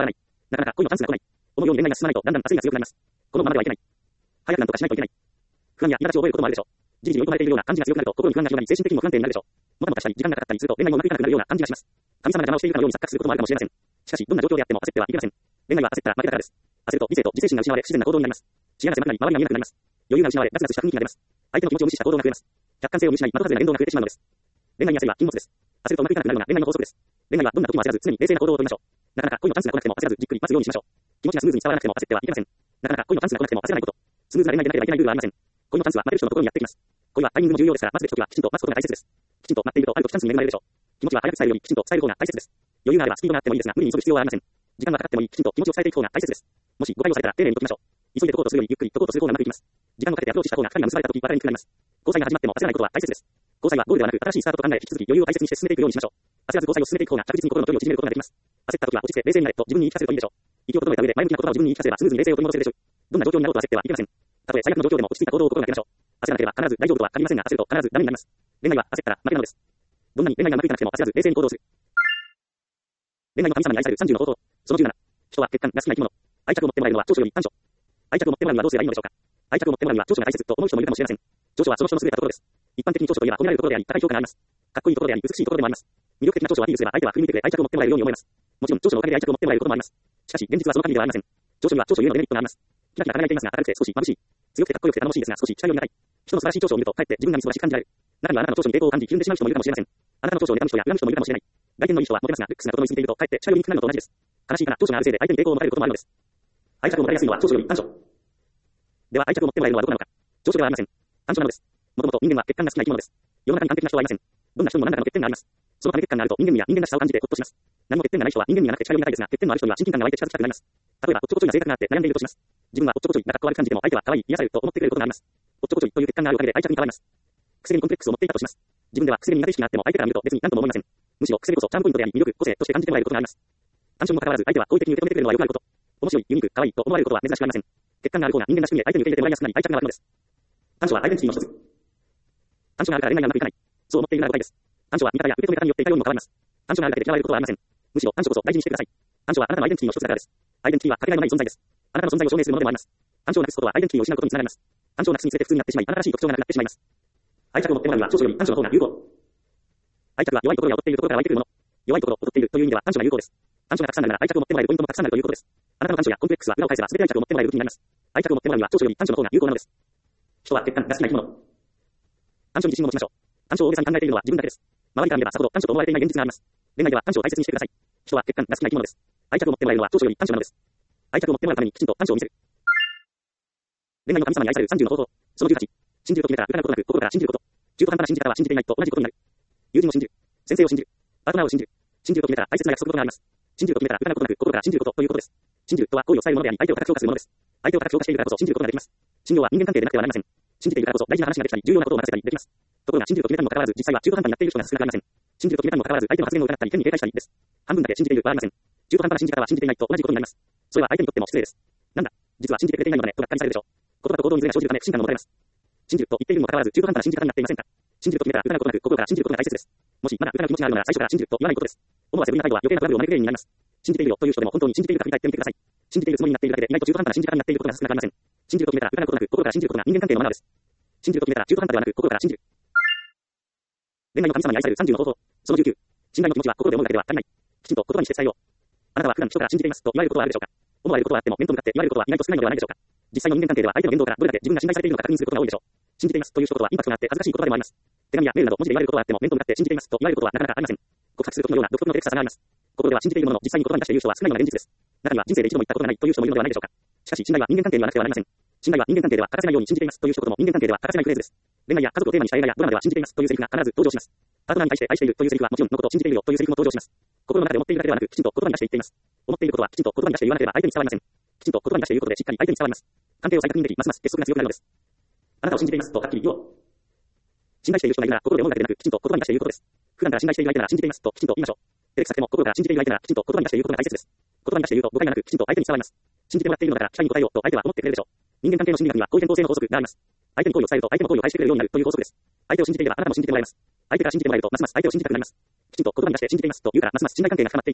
なかなか恋のチャンスが来ない。思うように恋愛が進まないとだんだん圧力が強くなります。このままではいけない。早くなんとかしないといけない。不安や苛立ちを覚えることもあるでしょう。じりじり追い込まれているような感じが強くなると心に不安が広がり精神的にも不安定になるでしょう。もたもたしたり時間がかかったりすると恋愛もうまくいかなくなるような感じがします。神様が邪魔をしているかのように錯覚することもあるかもしれません。しかしどんな状況であっても焦ってはいけません。恋愛は焦ったら負けだからです。焦ると理性と自制心が失われ不自然な行動になります。視野が狭くなり周りが見えなくなります。余裕が失われガツガツした雰囲気が出ます。相手の気持ちを無視した行動が増えます。客観性を見失い的外れな言動が増えてしまうのです。恋愛に焦りは禁物です。焦るとうまくいかなくなるのが恋愛の法則です。恋愛はどんな時も焦らず常に冷静な行動をとりましょう。なかなか恋のチャンスが来なくても焦らずじっくり待つようにしましょう。気持ちがスムーズに伝わらなくても焦ってはいけません。なかなか恋のチャンスが来なくても焦らないこと。スムーズな恋愛でなければいけないルールはありません。恋のチャンスは待てる人の心にやってきます。恋はタイミングも重要ですから、待つべき時はきちんと待つことが大切です。きちんと待っているとある時チャンスに恵まれるでしょう。気持ちは早く伝えるよりきちんと伝える方が大切です。余裕があればスピードがあってもいいですが、無理に急ぐ必要はありません。時間がかかってもいい、きちんと気持ちを伝えていく方が大切です。もし誤解をされたら丁寧に解きましょう。急いで解こうとするよりゆっくり解こうとする方がうまくいきます。時間をかけてアプローチした方が二人が結ばれた時分かりにくくなります。交際が始まっても焦らないことは大切です。交際はゴールではなく新しいスタートと考え引き続き余裕を大切にして進めていくようにしましょう。焦らず交際を進めていく方が着実に心の距離を縮めることができます。焦った時は落ち着け冷静になれと自分に言い聞かせるといいでしょう。息を整えた上で前向きな言葉を自分に言い聞かせればスムーズに冷静を取り戻せるでしょう。どんな状況になろうと焦ってはいけません。たとえ最悪の状況でも落ち着いた行動を心がけましょう。焦らなければ必ず大丈夫とは限りませんが、焦ると必ずダメになります。恋愛は焦ったら負けなのです。どんなに恋愛がうまくいかなくても焦らず冷静に行動する。恋愛の神様に愛されるさんじゅうの方法。そのじゅうなな。人は血管が好きな生き物。愛着を持ってもらえるのは長所より短所。愛着を持ってもらうにはどうすればいいのでしょうか。愛着を持ってもらうには長所が大切と思う人もいるかもしれません。長所はその人の優れたところです。一般的に長所といえば褒められるところであり、高い評価があります。かっこいいところであり、美しいところでもあります。魅力的な長所をアピールすれば相手は振り向いてくれ愛着を持ってもらえるように思います。もちろん長所のおかげで愛着を持ってもらえることもあります。しかし現実はその限りではありません。長所には長所ゆえのデメリットがあります。キラキラ輝いていますが明るくて少し眩しい。強くてかっこよくて頼もしいですが少し期待より高い。人の素晴らしい長所を見るとかえって自分がみすぼらしく感じられる。中にはあなたの長所に抵抗を感じひるんでしまう人もいるかもしれません。あなたの長所を妬む人や恨む人もいるかもしれない。外見のいい人はモテますがルックスが整いすぎているとかえって近寄りにくくなるのと同じです。悲しいから長所があるせいで相手に抵抗を持たれることもあるのです。愛着を持たれやすいのは長所より短所。では愛着を持ってもらえるのはどこなのか。長所ではありません。短所なのです。もともと人間は血管が好きな生き物です。世の中に完璧な人はいません。どんな人にも何らかの欠点があります。そのため欠点があると人間味や人間らしさを感じてほっとします。何も欠点がない人は人間味がなくて近寄りがたいですが、欠点のある人には親近感が湧いて近づきたくなります。例えば、おっちょこちょいな性格があって悩んでいるとします。自分はおっちょこちょいな格好悪く感じても相手は可愛い、癒されると思ってくれることがあります。おっちょこちょいという欠点があるおかげで愛着に変わります。癖にコンプレックスを持っていたとします。自分では癖に苦手意識があっても相手から見ると別に何とも思いません。むしろ癖こそチャームポイントであり魅力、個性として感じてもらえることがあります。短所にもかかわらず相手は好意的に受け止めてくれるのはよくあること。面白い、ユニーク、可愛いと思われることは珍しくありません。欠点がある方が人間らしく見え相手に受け入れてもらいやすくなり愛着が湧くのです。短所はアイデンティティの一つ。短所があるから恋愛がうまくいかない。そう思っているなら誤解です。短所は見方や受け止め方によっていかようにも変わります。短所があるだけで嫌われることはありません。むしろ短所こそ大事にしてください。短所はあなたのアイデンティティの一つだからです。アイデンティティはかけがえのない存在です。あなたの存在を証明するものでもあります。短所をなくすことはアイデンティティを失うことにつながります。短所をなくすにつれて普通になってしまい、あなたらしい特徴がなくなってしまいます。愛着を持ってもらうには長所より短所の方が有効。愛着は弱いところや劣っているところから湧いてくるもの。弱いところ、劣っているという意味では短所が有効です。短所がたくさんなるなら愛着を持ってもらえるポイントもたくさんあるということです。あなたの短所やコンプレックスは裏を返せば全て愛着を持ってもらえる武器になります。愛着を持ってもらうには長所より短所の方が有効なのです。人は血管が好きな生き物。短所に自信を持ちましょう。短所を大げさに考えているのは自分だけです。周りから見ればさほど短所と思われていない現実があります。恋愛では短所を大切にしてください。人は血管が好きな生き物です。愛着を持ってもらえるのは長所より短所なのです。愛着を持ってもらうためにきちんと短所を見せる。恋愛の神様に愛されるさんじゅうの方法。そのじゅうはち。信じると決めたら疑うことなく心から信じること。中途半端な信じ方は信じていないと同じことになる。友人を信じる。先生を信じる。パートナーを信じる。信じると決めたら大切な約束事があります。信じると決めたら疑うことなく心から信じることということです。信じるとは行為を伝えるものであり、相手を高く評価するものです。相手を高く評価しているからこそ信じることができます。信用は人間関係でなくてはなりません。信じているからこそ大事な話ができたり、重要なことを学せたりできます。ところが信じると決めたにもかかわらず、実際は中途半端になっている人が少なくありません。信じると決めたにもかかわらず、相手の発言を疑ったり、変に警戒したりです。半分だけ信じているはありません。中途半端な信じ方は信じていないと同じことになります。それは相手にとっても失礼です。なんだ、実は信じてくれていないのだね、とがっかりされるでしょう。言葉と行動にズレが生じるため不信感が持たれます。信じると言っているにもかかわらず、中途半端な信じ方になっていませんか。信じると決めたら疑うことなく、心から信じることが大切です。もしまだ疑う気持ちがあるのなら最初から信じると言わないことです。思わせぶりな態度は余計なトラブルを招く原因になります。信じているよという人でも本当に信じているか振り返ってみてください。信じているつもりになっているだけで意外と中途半端な信じ方になっていることが少なくありません。信じると決めたら疑うことなく、心から信じることが人間関係のマナーです。信じると決めたら中途半端ではなく、心から信じる。恋愛の神様に愛されるさんじゅうの方法。そのじゅうきゅう。信頼の気持ちは心で思うだけでは足りない。きちんと言葉にして伝えよう。あなたは普段人から信じていますと言われることはあるでしょうか。思われることはあっても面と向かって言われることは意外と少ないのではないでしょうか。実際の人間関係では相手の言動からどれだけ自分が信頼されているのか確認することが多いでしょう。信じていますという一言はインパクトがあって恥ずかしい言葉でもあります。手紙やメールなど文字で言われることはあっても面と向かって信じていますと言われることはなかなかありません。告白する時のような独特の照れくささがあります。心では信じているものの実際に言葉に出している人は少ないのが現実です。中には人生で一度も言ったことがないという人もいるのではないでしょうか。しかし信頼は人間関係ではなくてはなりません。信頼は人間関係では欠かせないように信じていますという一言も人間関係では欠かせないフレーズです。恋愛や家族をテーマにした映画やドラマでは信じていますというセリフが必ず登場します。パートナーに対して愛しているというセリフはもちろんのこと信じているよというセリフも登場します。心の中で思っているだけではなくきちんと言葉に出して言っています。思っていることはきちんと言葉に出して言わなければ相手に伝わりません。きちんと言葉に出して言うことでしっかり相手に伝わります。関係を再確認できますます結束が強くなるのです。あなたを信じていますとはっきり言おう。信頼している人がいるなら心で思うだけでなくきちんと言葉に出して言うことです。普段から信頼している相手なら信じていますときちんと言いましょう。照れくさくても心から信じている相手ならきちんと言葉に出して言うことが大切です。言葉に出して言うと誤解がなくきちんと相手に伝わります。信じてもらっているのだから期待に応えようと相手は思ってくれるでしょう。人間関係の心理学には好意転向性の法則があります。相手に好意を伝えると相手も好意を返してくれるようになるという法則です。相手を信じていればあなたも信じてもらえます。相手から信じてもらえるとますます相手を信じたくなります。きちんと言葉に出して信じていますと言うからますます信頼関係が深まっていくのです。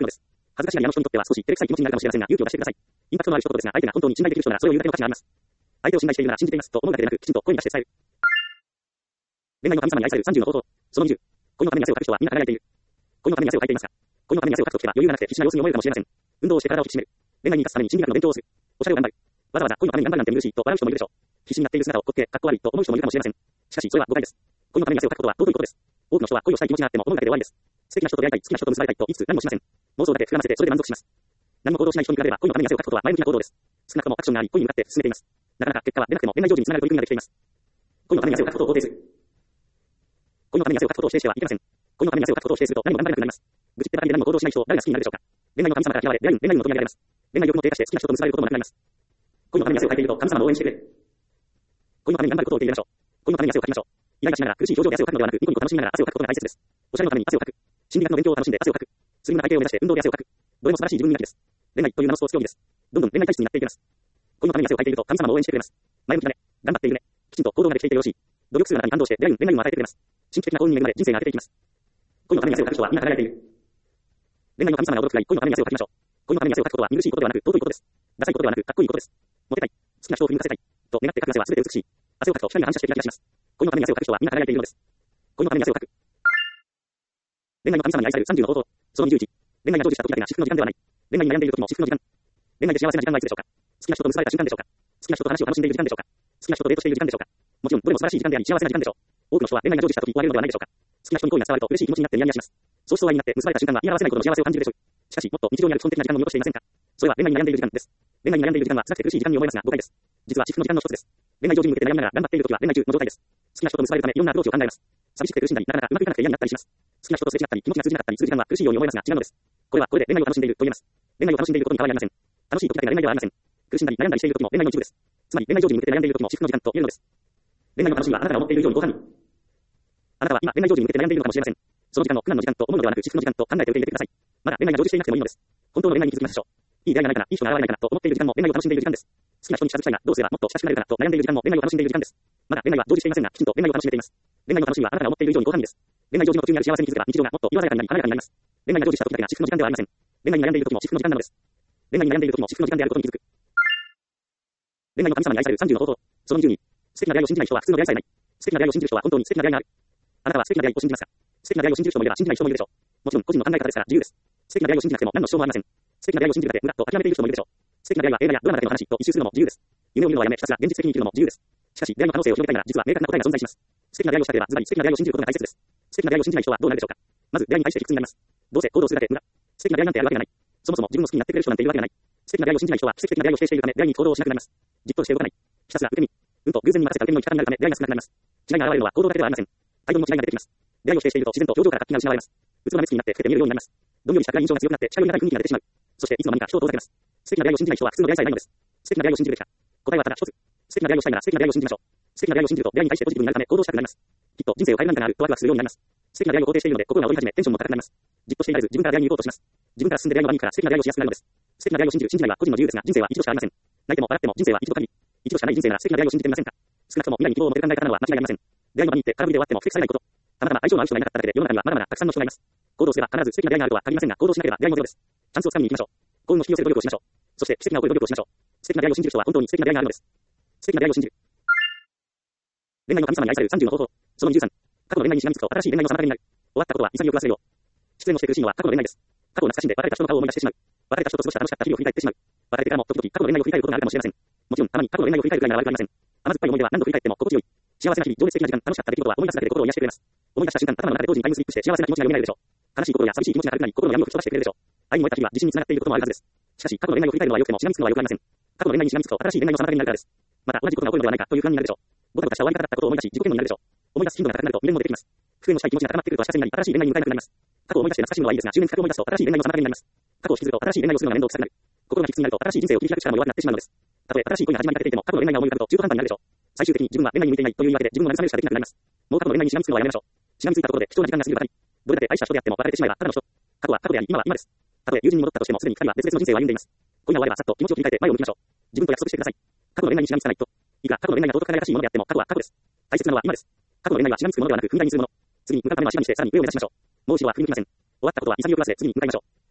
恥ずかしがり屋の人にとっては少し照れくさい気持ちになるかもしれませんが、勇気を出してください。インパクトのある一言ですが、相手が本当に信頼できる人ならそれを言うだけの価値があります。相手を信頼しているなら信じていますと思うだけでなく、きちんと声に出して伝える。恋愛の神様に愛されるさんじゅうの方法。そのにじゅう。恋のために汗をかく人はみんな輝いている。恋のために汗をかいていますが、恋のために汗をかくときは余裕がなくて必死な様子に思えるかもしれません。運動をして体を引き締める。恋愛に生かすために心理学の勉強をする。おしゃれを頑張る。わざわざ恋のために頑張るなんて無理しいと笑う人もいるでしょう。必死になっている姿をこってかっこ悪いと思う人もいるかもしれません。しかしそれは誤解です。恋のために汗をかくことは尊いことです。多くの人は恋をしたい気持ちがあっても思うだけで終わりです。素敵な人と出会いたい、好きな人と結ばれたいと言いつつ何もしません。妄想だけ膨らませてそれで満足します。何も行動しない人に比べれば恋のために汗をかくことは前向きな行動です。少なくともアクションがあり恋に向かって進めています。なかなか結果は出なくても恋愛成就につながる取り組みができています。恋のために汗をかくことを肯定する。恋のために汗をかくことを否定してはいけません。恋のために汗をかくことを否定すると何も頑張れなくなります。愚痴ってばかりで何も行動しない人を誰が好きになるでしょうか。恋愛の神様から嫌われ、出会い、恋愛の求められます。恋愛欲も低下して好きな人と結ばれることもなくなります。恋のために汗をかいていると神様も応援してくれる。恋のために頑張ることを受け入れましょう。恋のために汗をかきましょう。イライラしながら苦しい表情で汗をかくのではなく、ニコニコ楽しみながら汗をかくことが大切です。おしゃれのために汗をかく。心理学の勉強を楽しんで汗をかく。スリムな体型を目指して運動で汗をかく。どれも素晴らしい自分磨きです。恋愛という名のスポーツ競技です。どんどん恋愛体質になっていきます。恋のために汗をかいていると神様も応援してくれます。前向きだね。頑張っているね。きちんと行動ができていてよろしい。努力するあなたに感動して出会い、恋愛を与えてくれます。神秘的な幸運に恵まれ人生が明けていきます。恋のために汗をかく人はみんな輝いている。恋愛の神様が驚くくらい恋のために汗をかきましょう。恋のために汗をかくことは見苦しいことではなく尊いことです。ダサいことではなくかっこいいことです。モテたい。好きな人を振り向かせたい。と願ってかく汗は全て美しい。汗をかくと光が反射してキラキラします。恋のために汗をかく人はみんな輝いているのです。恋のために汗をかく。恋愛の神様に愛されるさんじゅうの方法。そのにじゅういち。恋愛が成就した時だけが至福の時間ではない。恋愛に悩んでいる時も至福の時間。恋愛で幸せな時間はいつでしょうか。好きな人と結ばれた瞬間でしょうか。好きな人と話を楽しんでいる時間でしょうか。好きな人とデートしている時間でしょうか。もちろんどれも素晴らしい時間であり幸せな時間でしょう。多くの人は恋愛が成就した時に終わるのではないでしょうか。好きな人に恋が伝わると嬉しい気持ちになってニヤニヤします。そうしそう愛になって結ばれた瞬間は言い表せないほどの幸せを感じるでしょう。しかしもっと日常にある基本的な時間を見落としていませんか。それは恋愛に悩んでいる時間です。恋愛に悩んでいる時間は辛くて苦しい時間に思えますが誤解です。実は至福の時間の一つです。恋愛成就に向けて悩みながら頑張っている時は恋愛中の状態です。好きな人と結ばれるためいろんなアプローチを考えます。寂しくて苦しんだり、なかなかうまくいかなくて嫌になったりします。好きな人とすれ違ったり、気持ちが通じなかったりする時間は苦しいように思いますが違うのです。これはこれで恋愛を楽しんでいると言えます。恋愛を楽しんでいることに変わりありません。楽しい時だけが恋愛ではありません。苦しんだり悩んだりしている時も恋愛の一部です。つまり恋愛成就に向けて悩んでいる時も至福の時間と言えるのです。恋愛の楽しみはあなたが思っている以上にご飯に。あなたは今恋愛成就に向けて悩んでいるのかもしれません。その時間の苦難の時間と思うのではなく至福の時間と考えて受け入れてください。まだ恋愛が成就していなくてもいいのです。本当の恋愛に気づきましょう。いい出会いがないかな、いい人が現れないかなと思っている時間も恋愛を楽しんでいる時間です。好きな人に近づきたいがどうすればもっと親しくなれるかなと悩んでいる時間も恋愛を楽しんでいる時間です。まだ恋愛は成就していませんがきちんと恋愛を楽しめています。恋愛の楽しみはあなたが思っている以上にご飯にです。恋愛成就の途中にある幸せに気づけば日常がもっと色鮮やかになり華やかになります。恋愛が成就した時だけが至福の時間ではありません。恋愛に悩んでいる時も至福の時間なのです。恋愛に悩んでいる時も至福の時間であることに気づく。恋愛の神様に愛されるさんじゅうの方法。そのにじゅうに。素敵な出会いを信じない人は普通の出会いさえない。素敵な出会いを信じる人は本当に素敵な出会いがある。あなたは素敵な出会いを信じますか。素敵な出会いを信じる人もいれば信じない人もいるでしょう。もちろん個人の考え方ですから自由です。素敵な出会いを信じなくても何の支障もありません。素敵な出会いを信じるだけ無駄と諦めている人もいるでしょう。素敵な出会いは映画やドラマだけの話と一周するのも自由です。夢を見るのはやめひたすら現実的に生きるのも自由です。しかし出会いの可能性を広げたいなら実は明確な答えが存在します。素敵な出会いをしたければズバリ素敵な出会いを信じることが大切です。素敵な出会いを信じない人はどうなるでしょうか。まず出会いに対して理屈になります。どうせ行動するだけ無駄。素敵な出会いなんてあるわけがない。そもそも自分の好きになってくれる人なんているわけがない。素敵な出会いを信じない人は奇跡的な出会いを否定しているため出会いに行動をしなくなります。じっとして動かない。ひたすら受け身。運と偶然に任せた受け身の生き方になるため出会いが少なくなります。違いが現れるのは行動だけではありません。態度の違いが出てきます。出会いを否定していると自然と表情から活気が失われます。うつろな目つきになって老けて見えるようになります。どんよりした暗い印象が強くなって近寄りがたい雰囲気が出てしまう。そしていつの間にか人を遠ざけます。素敵な出会いを信じない人は普通の出会いさえないのです。素敵な出会いを信じるべきか。答えはただ一つ。素敵な出会いをしたいなら素敵な出会いを信じましょう。素敵な出会いを信じると出会いに対してポジティブになるため行動したくなります。きっと人生を変える何かがあるとワクワクするようになります。素敵な出会いを肯定しているので心が躍り始めテンションも高くなります。じっとしていられず自分から出会いに行こうとします。自分から進んで出会いの場に行くから素敵な出会いをしやすくなるのです。素敵な出会いを信じる信じないは個人の自由ですが人生は一度しかありません。泣いても笑っても人生は一度限り。一度しかない人生なら素敵な出会いを信じてみませんか。少なくとも未来に希望を持てる考え方なのは間違いありません。出会いの場に行って空振りで終わっても不適されないこと。たまたま相性の合う人がいなかっただけで世の中にはまだまだたくさんの人がいます。行動すれば必ず素敵な出会いがあるとは限りませんが行動しなければ出会いもゼロです。チャンスをつかみに行きましょう。幸運を引き寄せる努力をしましょう。そして奇跡が起こる努力をしましょう。素敵な出会いを信じる人は本当に素敵な出会いがあるのです。素敵な出会いを信じる。恋愛の神様に愛されるさんじゅうの方法。そのにじゅうさん。過去の恋愛にしがみつくと新しい恋愛の妨げになる。終わったことは潔く忘れよう。出演をして苦しいのは過去の恋愛です。過去を懐かしんで別れた人の顔を思い出してしまう。別れた人と過ごした楽しかった日々を振り返ってしまう。別れてからも時々過去の恋愛を振り返ることがあるかもしれません。もちろんたまに過去の恋愛を振り返るくらいなら悪くありません。甘酸っぱい思い出は何度振り返っても心地よい。幸せな日々、情熱的な時間、楽しかった出来事は思い出すだけで心を癒してくれます。思い出した瞬間、頭の中で当時にタイムスリップして幸せな気持ちが蘇るでしょう。悲しい心や寂しい気持ちが軽くなり、心の闇を吹き飛ばしてくれるでしょう。愛に燃えた日々は自信につながっていることもあるはずです。しかし、過去の恋愛を振り返るのは良くてもしがみつくのは良くありません。過去の恋愛にしがみつくと新しい恋愛の妨げになるからです。また同じことが起こるのではないかという不安になるでしょう。ごたごたした終わり方だったことを思い出し、自己嫌悪になるでしょう。思い出す頻度が高くなると未練も出てきます。復縁をしたい気持ちが高まってくると幸せになり、新しい恋愛に向かえなくなります。過去を思い出して懐かしむのはいいですが、じゅうねん近く思い出すと新しい恋愛の妨げになります。過去を引きずると新しい恋愛をするのが面倒くさくなる。心が卑屈になると新しい人生を切り開く力も弱くなってしまうのです。たとえ新しい恋が始まりかけていても過去の恋愛が思い浮かぶと中途半端になるでしょう。最終的に自分は恋愛に向いていないという言い訳で自分を慰めるしかできなくなります。もう過去の恋愛にしがみつくのはやめましょう。しがみついたところで貴重な時間が過ぎるばかり。どれだけ愛した人であっても別れてしまえばただの人。過去は過去であり今は今です。たとえ友人に戻ったとしてもすでに二人は別々の人生を歩んでいます。恋が終わればさっと気持ちを切り替えて前を向きましょう。自分と約束してください。過去の恋愛にしがみつかないと。いくら過去の恋愛が尊く輝かしいものであっても過去は過去です。大切なのは今です。過去の恋愛はしがみつくものではなく踏み台にするもの。次に向かうためはしがみしてさらに上を目指しましょう。もう後ろは振り向きません。終わったことは潔く忘れ次に向かいましょう。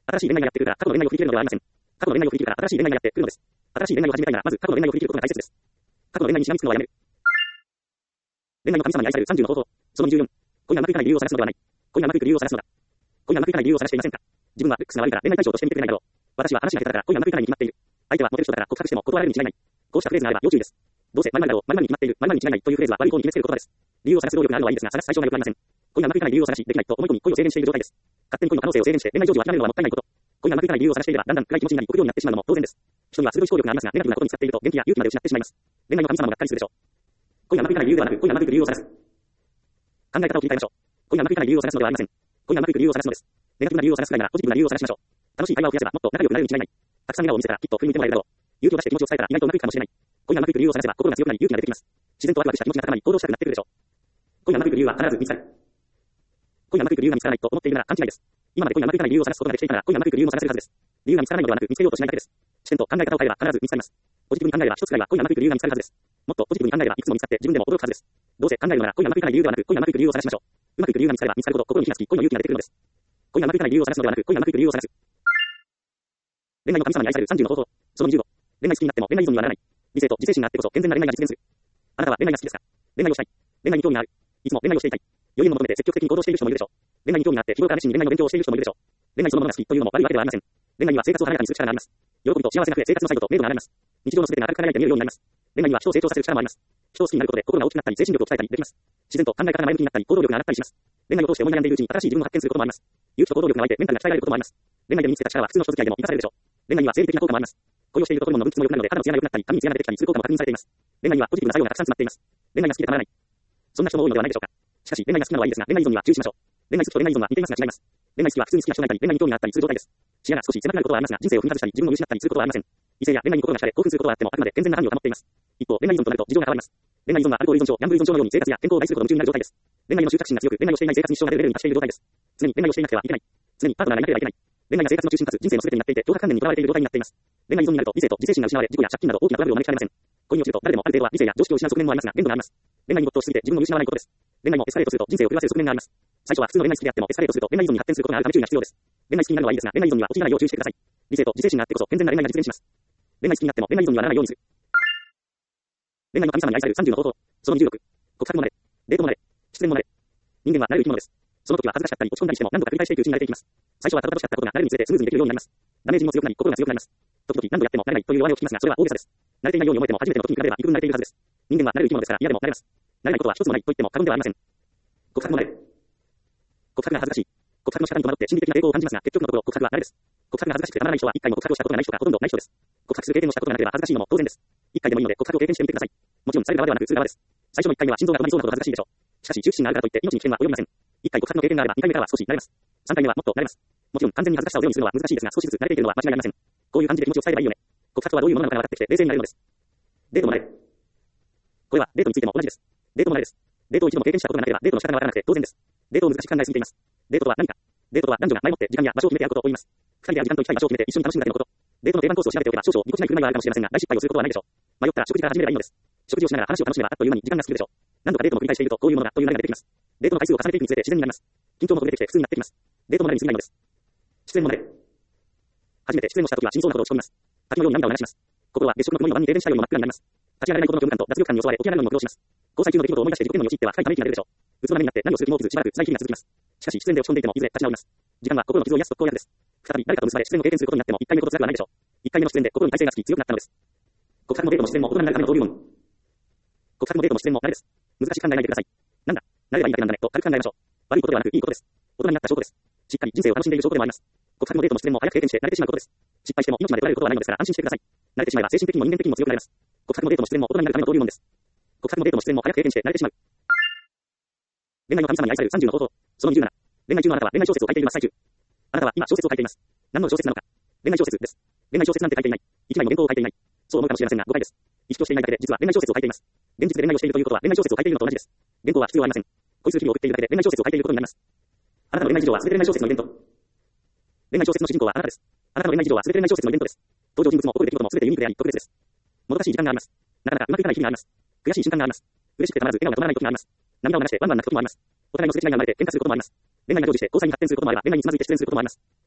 新しい恋愛がやってくるから過去の恋愛を振り切るのではありません。過去の恋愛を振り切るから新しい恋愛がやってくるのです。新しい恋愛を始めたいなら、まず過去の恋愛を振り切ることが大切です。過去の恋愛にしがみつくのはやめる。恋愛の神様に愛されるさんじゅうの方法。そのにじゅうよん。恋がうまくいかない理由を探すのではない。恋がうまくいく理由を探すのだ。恋がうまくいかない理由を探していませんか？自分はルックスが悪いから恋愛対象として見てくれないだろう。私は話が下手だから恋がうまくいかないに決まっている。相手はモテる人だから告白しても断られるに違いない。こうしたフレーズがあれば要注意です。どうせ〇〇だろう、〇〇に決まっている、〇〇に違いないというフレーズは悪い方に決めつける言葉です。理由を探す能力があるのはいいですが、探す最初が良くなりません。恋がうまくいかない理由を探し、できないと思い込み恋を制限している状態です。勝手に恋の可能性を制限して恋愛成就を諦めるのはもったいないこと。恋がうまくいかない理由を探していれば、だんだん暗い気持ちになり、臆病になってしまうのも当然です。人には鋭い思考力がありますが、ネガティブなことに使っていると元気や勇気まで失ってしまいます。恋愛の神様もがっかりするでしょう。恋がうまくいかない理由ではなく、恋がうまくいく理由を探す。考え方を切り替えましょう。恋がうまくいかない理由を探すのではありません。恋がうまくいく理由を探すのです。ネガティブな理由を探すくらいならポジティブな理由を探しましょう。楽しい会話を増やせばもっと仲良くなれるに違いない。たくさん笑顔を見せたらきっと振り向いてもらえるだろう。勇気を出して気持ちを伝えたら意外とうまくいくかもしれない。恋がうまくいく理由を探せば心が強くなり勇気が出てきます。自然とワクワクした気持ちが高まり行動したくなってくるでしょう。恋がうまくいく理由は必ず見つかる。恋がうまくいく理由が見つからないと思っているなら勘違いです。今まで恋がうまくいかない理由を探すことができていたなら恋がうまくいく理由も探せるはずです。理由が見つからないのではなく見つけようとしないだけです。視点と考え方を変えれば必ず見つかります。ポジティブに考えれば一つくらいは恋がうまくいく理由が見つかるはずです。もっとポジティブに考えればいくつも見つかって自分でも驚くはずです。どうせ考えるのなら恋がうまくいかない理由ではなく恋がうまくいく理由を探しましょう。うまくいく理由が見つかれば見つかるほど心に火がつき恋の勇気が出てくるのです。恋がうまくいかない理由を探すのではなく恋がうまくいく理由を探す。恋愛の神様に愛されるさんじゅうの方法。そのにじゅうご。恋愛好きになっても恋愛依存にはならない。理性と自制心があってこそ健全な恋愛が実現する。あなたは恋愛が好きですか？恋愛をしたい。恋愛に興味がある。いつも恋愛をしていたい。余裕を求めて積極的に行動している人もいるでしょう。恋愛に興味があって日頃から熱心に恋愛の勉強をしている人もいるでしょう。恋愛そのものが好きというのも悪いわけではありません。恋愛には生活を華やかにする力があります。喜びと幸せが増え生活の最後と明度が上がります。日常のすべてが明るく輝いて見えるようになります。恋愛には人を成長させる力もあります。人を好きになることで心が大きくなったり精神力を鍛えたりできます。自然と考え方が前向きになったり行動力が上がったりします。恋愛を通して思い悩んでいるうちに新しい自分を発見することもあります。勇気と行動力が湧いてメンタルが鍛えられることもあります。恋愛で身につけた力は普通の人付き合いでも活かされるでしょう。恋愛には生理的な効果もあります。恋をしているとホルモンの分泌も良くなるので肌の艶が良くなったり髪に艶が出てきたりする効果も確認されています。恋愛にはポジティブな作用がたくさん詰まっています。恋愛が好きでたまらない。そんな人も多いのではないでしょうか。しかし恋愛が好きなのはいいですが恋愛依存には注意しましょう。恋愛好きと恋愛依存は似ていますが違います。恋愛好きは普通に好きな人がいたり恋愛に興味があったりする状態です。視野が少し狭くなることはありますが人生を踏み外したり自分を見失ったりすることはありません。異性や恋愛に心が惹かれ興奮することはあってもあくまで健全な範囲を保っています。一方恋愛依存となると事情が変わります。恋愛依存はアルコール依存症、ギャンブル依存症のように生活や健康を害するほど夢中になる状態です。恋愛の執着心が強く恋愛をしていない生活に支障が出るレベルに達している状態です。常に恋愛をしていなくてはいけない。常にパートナーがいなければいけない。恋愛が生活の中心かつ人生の全てになっていて強迫観念にとらわれている状態になっています。恋愛依存になると理性と自制心が失われ事故や借金など大きなトラブルを招きかねません。恋に落ちると誰でもある程度は理性や常識を失う側面もありますが限度があります。恋愛に没頭しすぎて自分を見失わないことです。恋愛もエスカレートすると人生を狂わせる側面があります。最初は普通の恋愛好きであってもエスカレートすると恋愛依存に発展することがあるため注意が必要です。恋愛好きになるのはいいですが恋愛依存には陥らないよう注意してください。理性と自制心があってこそ健全な恋愛が実現します。恋愛好きになっても恋愛依存にはならないようにする。恋愛の神様に愛されるさんじゅうの方法。そのにじゅうろく。告白もなれ。デートもなれ。失恋もなれ。人間はなれる生き物です。その時は恥ずかしかったり落ち込んだりしても何度か繰り返していくうちに慣れていきます。最初はたどたどしかったことが慣れるにつれてスムーズにできるようになります。ダメージも強くなり心が強くなります。時々何度やっても慣れないという弱音を聞きますがそれは大げさです。慣れていないように思えても初めての時に比べれば幾分慣れているはずです。人間は慣れる生き物ですから嫌でも慣れます。慣れないことは一つもないと言っても過言ではありません。告白もなれ。告白が恥ずかしい。告白の仕方に戸惑って心理的な抵抗を感じますが結局のところ告白は慣れです。告白が恥ずかしくてたまらない人は一回も告白をしたことがない人がほとんどない人です。告白する経験をしたことがなければ恥ずかしいのも当然です。一回でもいいので告白を経験してみてください。もちろんされる側ではなくする側です。最初の一回目は心臓が止まりそうなほど恥ずかしいでしょう。しかし羞恥心があるからといって命に危険は及びません。一回告白の経験があれば二回目からは少し慣れます。三回目はもっと慣れます。もちろん完全に恥ずかしさをゼロにするのは難しいですが少しずつ慣れているのは間違いありません。こういう感じで気持ちを伝えればいいよね。告白とはどういうものなのかが分かってきて冷静になれるのです。デートも慣れ。これはデートについても同じです。デートも慣れです。デートを一度も経験したことがなければデートの仕方がわからなくて当然です。デートを難しく考えすぎています。デートとは何か。デートとは男女が前もって時間や場所を決めて会うことを言います。二人で会う時間と行きたい場所を決めて一緒に楽しむだけのこと。デートの定番コースを調べておけば少々ぎこちない振る舞いはあるかもしれませんが大失敗をすることはないでしょう。迷ったら食事から始めればいいのです。食事をしながら話を楽しめばあっという間に時間が過ぎるでしょう。何度かデートも繰り返しているとこういうものだという流れが出てきます。デートの回数を重ねていくにつれて自然になります。緊張もほぐれてきて普通になってきます。デートも慣れに過ぎないのです。出演も慣れ。初めて出演をした時は死にそうなほど落ち込みます。滝のように涙を流します。心は月食の曇りの晩に停電したように真っ暗になります。立ち上がれないことの恐怖感と脱力感に襲われ起き上がるのにも苦労します。交際中の出来事を思い出して自己嫌悪に陥っては深いため息が出るでしょう。うつぶなめになって何をする気も起きずしばらく辛い日々が続きます。しかし出演で落ち込んでいてもいずれ立ち直ります。時間は心の傷を癒す特効薬です。再び誰かと結ばれ出演を経験することになっても一回目ほど辛くはないでしょう。一回目の出演で心に耐性がつき強くなったのです。告白もデートも出演も大人になるための登竜門。告白もデートも出演も慣れです。難しく考えないでください。なんだ、慣れればいいだけなんだねと軽く考えましょう。悪いことではなくいいことです。大人になった証拠です。しっかり人生を楽しんでいる証拠でもあります。告白もデートも出演も早く経験して慣れてしまうことです。失敗しても命まで取られることはないのですから安心してください。慣れてしまえば精神的にも人間的にも強くなれます。告白もデートも出演も大人になるための登竜門です。告白もデートも出演も早く経験して慣れてしまう。恋愛の神様に愛されるさんじゅうの方法。そのにじゅうなな。恋愛中のあなたは恋愛小説を書いている真っ最中。あなたは今小説を書いています。何の小説なのか。恋愛小説です。恋愛小説なんて書いていない。一枚の原稿を書いていない。そう思うかもしれませんが誤解です。意識をしていないだけで実は恋愛小説を書いています。現実で恋愛をしているということは恋愛小説を書いているのと同じです。原稿は必要ありません。恋する日々を送っているだけで恋愛小説を書いていることになります。あなたの恋愛事情は全て恋愛小説のイベント。恋愛小説の主人公はあなたです。あなたの恋愛事情は全て恋愛小説のイベントです。登場人物も起こる出来事も全てユニークであり特別です。もどかしい時間があります。なかなかうまくいかない日々があります。悔しい瞬間があります。嬉しくてたまらず笑顔が止まらない時があります。涙を流してワンワン泣く時もあります。お互いのすれ違いが生まれて喧嘩することもあります。恋愛が成就して交際に発展することもあれば恋愛につまずいて出演することもあります。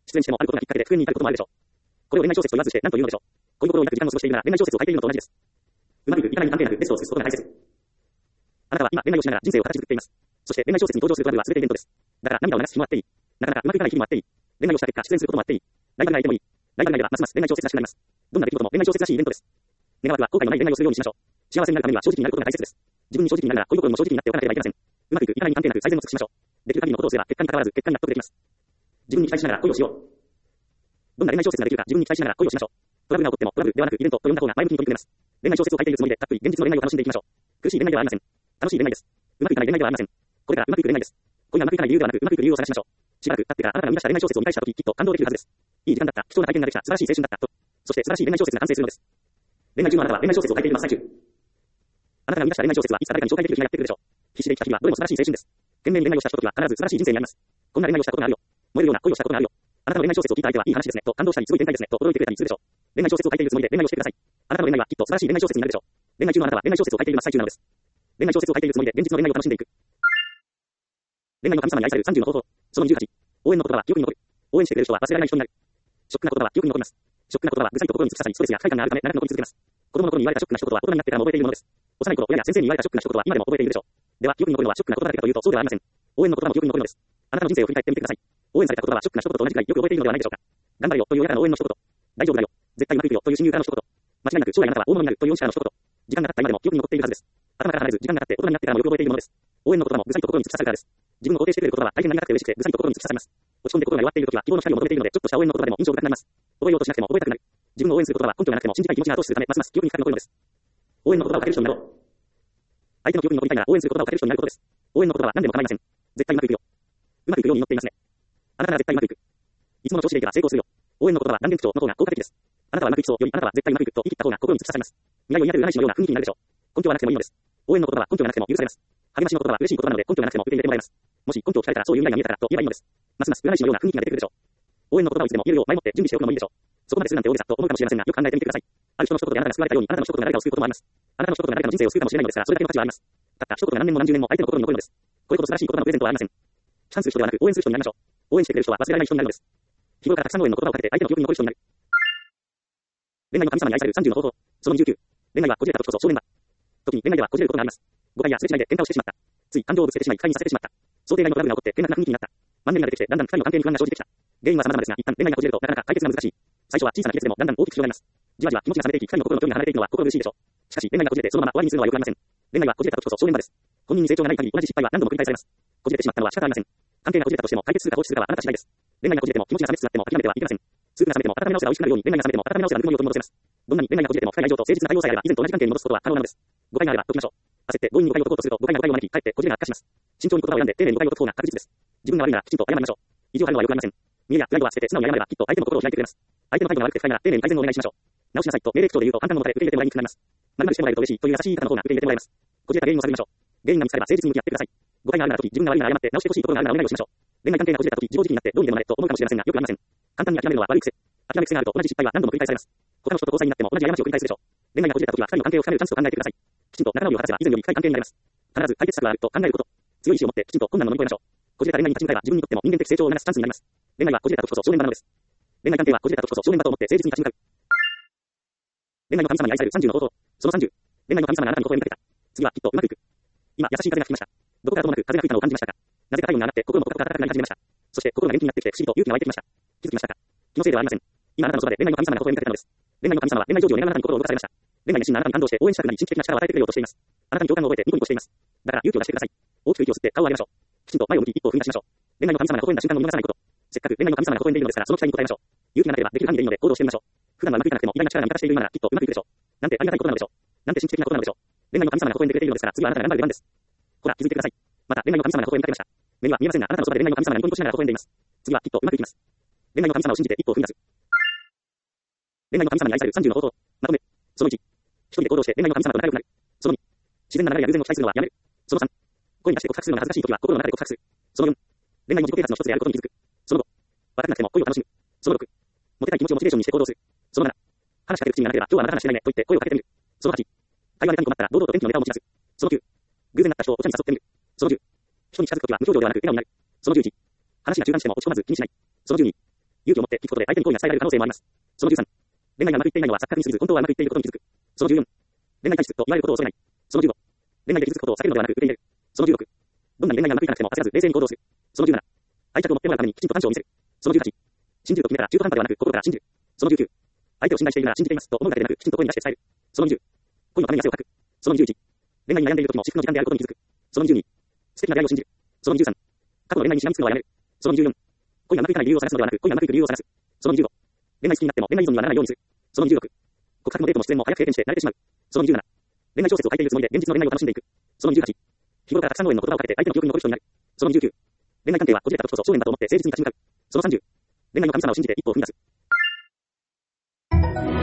出演してもあることがきっかけで不運に至ることもあるでしょう。これを恋愛小説と言わずして何というのでしょう。恋心を抱く時間を過ごしているなら恋愛小説を書いているのと同じです。うまくいく、いかに関係なくベストを尽くすことが大切。あなたは今恋愛をしながら人生を形作っています。そして恋愛小説に登場するトラブルは全てイベントです。だから涙を流す日もあっていい。なかなかうまくいかない日もあっていい。恋愛をした結果出演することもあっていい。ライバルがいてもいい。ライバルがいればますます恋愛小説らしくなります。どんな出来事も恋愛小説らしいイベントです。願わくは後悔のない恋愛をするようにしましょう。幸せになるためには正直になることが大切です。自分に正直になるなら恋心にも正直になっておかなければいけません。うまくいく、いかに関係なく最善を尽くしましょう。できる限りのことをすれば結果に関わらず結果に納得できます。自分に期待しながら恋をしよう。どんな恋愛小説ができるか自分に期待しながら恋をしましょう。トラブルが起こってもトラブルではなくイベントと呼んだ方が前向きに取り組めます。恋愛小説を書いているつもりでたっぷり現実の恋愛を楽しんでいきましょう。苦しい恋愛ではありません。楽しい恋愛です。うまくいかない恋愛ではありません。これからうまくいく恋愛です。恋がうまくいかない理由ではなくうまくいく理由を探しましょう。しばらく経ってからあなたが生み出した恋愛小説を見返したとききっと感動できるはずです。いい時間だった、貴重な体験ができた、素晴らしい青春だったと。そして素晴らしい恋愛小説が完成するのです。恋愛中のあなたは恋愛小説を書いている真っ最中。あなたが生み出した恋愛小説はいつか誰かに紹介できる日がやってくるでしょう。必死で生きた日々はどれも素晴らしい青春です。懸命に恋愛をした人は必ず素晴らしい人生になります。こんな恋愛をしたことがあるよ。燃えるような恋をしたことがあるよ。あなたの恋愛小説を聞いた相手はいい話ですねと感動したりすごい展開ですねと驚いてくれたりするでしょう。恋愛小説を書いているつもりで恋愛をしてください。あなたの恋愛はきっと素晴らしい恋愛小説になるでしょう。恋愛中のあなたは恋愛小説を書いている真っ最中なのです。恋愛小説を書いているつもりで現実の恋愛を楽しんでいく。恋愛の神様に愛されるさんじゅうの方法。そのにじゅうはち。応援の言葉は記憶に残る。応援してくれる人は忘れられない人になる。ショックな言葉は記憶に残ります。ショックな言葉は具材と心に突き刺さりストレスや不快感があるため長く残り続けます。子供の頃に言われたショックな一言は大人になってからも覚えているものです。幼い頃親や先生に言われたショックな一言は今でも覚えているでしょう。では記憶に残るのはショックな言葉だけかというとそうではありません。応援の言葉も記憶に残るのです。あなたの人生を振り返ってみてください。応援された言葉はショックな一言と同じくらいよく覚えているのではないでしょうか。頑張れよという親からの応援の一言。大丈夫だよ。絶対うまくいくよという親友からの一言。間違いなく将来あなたは大物になるという恩師からの一言。時間が経った今でも記憶に残っているはずです。頭から離れず時間が経って大人になってからもよく覚えているものです。応援の言葉も具材と心に突き刺さるからです。自分を肯定してくれる言葉は大変何がなくて嬉しくて具材と心に突き刺さります。落ち込んで心が弱っている時は希望の光を求めているのでちょっとした応援の言葉でも印象深くなります。覚えようとしなくても覚えたくなる。自分を応援する言葉は根拠がなくても信じたい気持ちが後押しするためますます記憶に深く残るのです。応援の言葉をかける人になろう。相手の記憶に残りたいなら応援する言葉をかける人になることです。応援の言葉は何でも構いません。絶対うまくいくよ。うまくいくように祈っていますね。あなたなら絶対うまくいく。いつもの調子でいけば成功するよ。応援の言葉は断言口調の方が効果的です。あなたはうまくいきそうよりあなたは絶対うまくいくと言い切った方が心に突き刺さります。未来を抱く占い師のような雰囲気になるでしょう。根拠はなくてもいいのです。応援の言葉は根拠がなくても許されます。励ましの言葉は嬉しい言葉なので根拠がなくても受け入れてもらえます。もし根拠を聞かれたらそういう未来が見えたからと言えばいいのです。ますます占い師のような雰囲気が出てくるでしょう。応援の言葉をいつでも言えるよう前もって準備しておくのもいいでしょう。そこまでするなんて大げさと思うかもしれませんがよく考えてみてください。ある人の一言であなたが救われたようにあなたの一言が誰かを救うこともあります。あなたの一言が誰かの人生を救うかもしれないのですからそれだけの価値はあります。たった一言が何年も何十年も相手の心に残るのです。これほど素晴らしい言葉のプレゼントはありません。批判する人ではなく応援する人になりましょう。応援してくれる人は忘れられない人になるのです。日頃からたくさんの応援の言葉をかけて相手の記憶に残る人になる。恋愛の神様に愛されるさんじゅうの方法。そのにじゅうきゅう。恋愛はこじれた時こそ少年だ。時に恋愛ではこじれることがあります。誤解やすれ違いで喧嘩をしてしまった。つい感情をぶつけてしまい不快にさせてしまった。想定外のトラブルが起こって険悪な雰囲気になった。マンネリが出てきてだんだん二人の関係に不安が生じてきた。原因は様々ですが一旦恋愛がこじれるとなかなか解決が難しい。最初は小さな気絶でもだんだん大きく広がります。じわじわ気持ちが冷めていき二人の心の距離が離れていくのは心苦しいでしょう。しかし恋愛がこじれてそのまま終わりにするのは良くありません。恋愛はこじれた時こそ少年場です。本人に成長がない限り同じ失敗は何度も繰り返されます。こじれてしまったのは仕方ありません。関係がこじれたとしても解決するか放置するかはあなた次第です。恋愛がこじれても気持ちが冷めつつあっても諦めてはいけません。スープが冷めても温め直せば美味しくなるように恋愛が冷めても温め直せばぬくもりを取り戻せます。どんなに恋愛がこじれても深い愛情と誠実な対応さえあれば以前と同じ関係に戻すことは可能なのです。誤解があれば解きましょう。焦って強引に誤解を解こうとすると誤解が誤解を招きかえってこじれが悪化します。慎重に言葉を選んで丁寧に誤解を解く方が確実です。自分が悪いならきちんと謝りましょう。意地を張るのは良くありません。見栄やプライドは捨てて素直に謝ればきっと相手の心を開いてくれます。相手の態度が悪くて不快なら丁寧に改善をお願いしましょう。直しなさいと命令口調で言うと簡単なもので受け入れてもらいにくくなります。〇〇してもらえると嬉しいという優しい言い方の方が受け入れてもらえます。こじれた原因を探りましょう。原因が見つかれば誠実に向き合ってください。誤解があるなら時自分が悪いなら謝って直してほしいところがあるならお願いをしましょう。恋愛関係がこじれた時自暴自棄になってどうにでもなれと思うかもしれませんがよくありません。簡単に諦めるのは悪い癖。諦め癖があると同じ失敗は何度も繰り返されます。他の人と交際になっても同じ過ちを繰り返すでしょう。恋愛がこじれた時は二人の関係を深めるチャンスと考えてください。きちんと仲直りを果たせば以前より深い関係になります。必ず解決策があると考えること。強い意志を持ってきちんと困難を乗り越えましょう。こじれた恋愛に立ち向かえば自分にとっても人間的成長を促すチャンスになります。恋愛はこじれた時こそ少年場なのです。恋愛関係はこじれた時こそ少年場と思って誠実に立ち向かう。恋愛の神様に愛されるさんじゅうの方法。そのさんじゅう。恋愛の神様があなたに微笑みかけた。次はきっとうまくいく。今、優しい風が吹きました。どこからともなく風が吹いたのを感じましたか。なぜか体温が上がって心もポカポカ暖かくなり始めました。そして心が元気になってきて不思議と勇気が湧いてきました。気づきましたか。気のせいではありません。今あなたのそばで恋愛の神様が微笑みかけたのです。恋愛の神様は恋愛成就を願うあなたに心を動かされました。恋愛熱心なあなたに感動して応援したくなり神秘的な力を与えてくれようとしています。あなたに共感を覚えてニコニコしています。だから勇気を出してください。大きく息を吸って顔を上げましょう。きちんと前を向き一歩を踏み出しましょう。恋愛の神様が微笑んだ瞬間を見逃さないこと。せっかく恋愛の神様が微笑んでいるのですからその期待に応えましょう。勇気がなければできる範囲でいいので行動してみましょう。普段はうまくいかなくても偉大な力が味方している今ならきっとうまくいくでしょう。なんてありがたいことなのでしょう。なんて神秘的なことなのでしょう。恋愛の神様が微笑んでくれているのですから次はあなたが頑張る出番です。ほら気づいてください。また恋愛の神様が微笑みかけました。目には見えませんがあなたのそばで恋愛の神様がニコニコしながら微笑んでいます。次はきっとうまくいきます。恋愛の神様を信じて一歩を踏み出す。恋愛の神様に愛されるさんじゅうの方法。まとめ。そのいち。一人で行動して恋愛の神様と仲良くなる。そのに。自然な流れや偶然を期待するのはやめる。そのさん。声に出して告白するのが恥ずかしいときは心の中で告白する。そのよん。恋愛も自己啓発の一つであることに気づく。そのご。若くなくても恋を楽しむ。そのろく。モテたい気持ちをモチベーションにして行動する。そのなな。話しかける口にがなければ今日はまた話してないねと言って声をかけてみる。そのはち。会話ネタに困ったら堂々と天気のネタを持ち出す。そのきゅう。偶然なった人をお茶に誘ってみる。そのじゅう。人に近づくときは無表情ではなく笑顔になる。そのじゅういち。話が中断しても落ち込まず気にしない。そのじゅうに。 勇気を持って聞くことで相手に好意が伝えられる可能性もあります。そのじゅうさん、恋愛がうまくいっていないのは錯覚に過ぎず本当はうまくいっていることに気づく。そのじゅうよん、恋愛体質と言われることを恐れない。そのじゅうご、恋愛で傷つくことを避けるのではなく受け入れる。そのじゅうろく、どんなに恋愛がうまくいかなくても焦らず冷静に行動する。そのじゅうなな、愛着を持ってもらうためにきちんと短所を見せる。そのじゅうはち、信じると決めたら中途半端ではなく心から信じる。そのじゅうきゅう、相手を信頼しているなら信じていますと思うだけでなくきちんと声に出して伝える。そのにじゅう、恋のために汗をかく。そのにじゅういち、恋愛に悩んでいる時も至福の時間であることに気づく。そのにじゅうに、素敵な出会いを信じる。そのにじゅうさん、過去の恋愛にしがみつくのはやめる。そのにじゅうよん、恋がうまくいかない理由を探すのではなく恋がうまくいく理由を探す。そのにじゅうご、恋愛好きになっても恋愛依存にはならないようにする。そのにじゅうろく、告白もデートも出演も早く経験して慣れてしまう。そのにじゅうなな、恋愛小説を書いているつもりで現実の恋愛を楽しんでいく。そのにじゅうはち、日頃からたくさんの縁の言葉をかけて相手の記憶に残る人になる。そのにじゅうきゅう、恋愛関係はこじれた時こそ正念だと思って誠実に立ち向かう。そのさんじゅう、恋愛の神様を信じて一歩を踏み出す。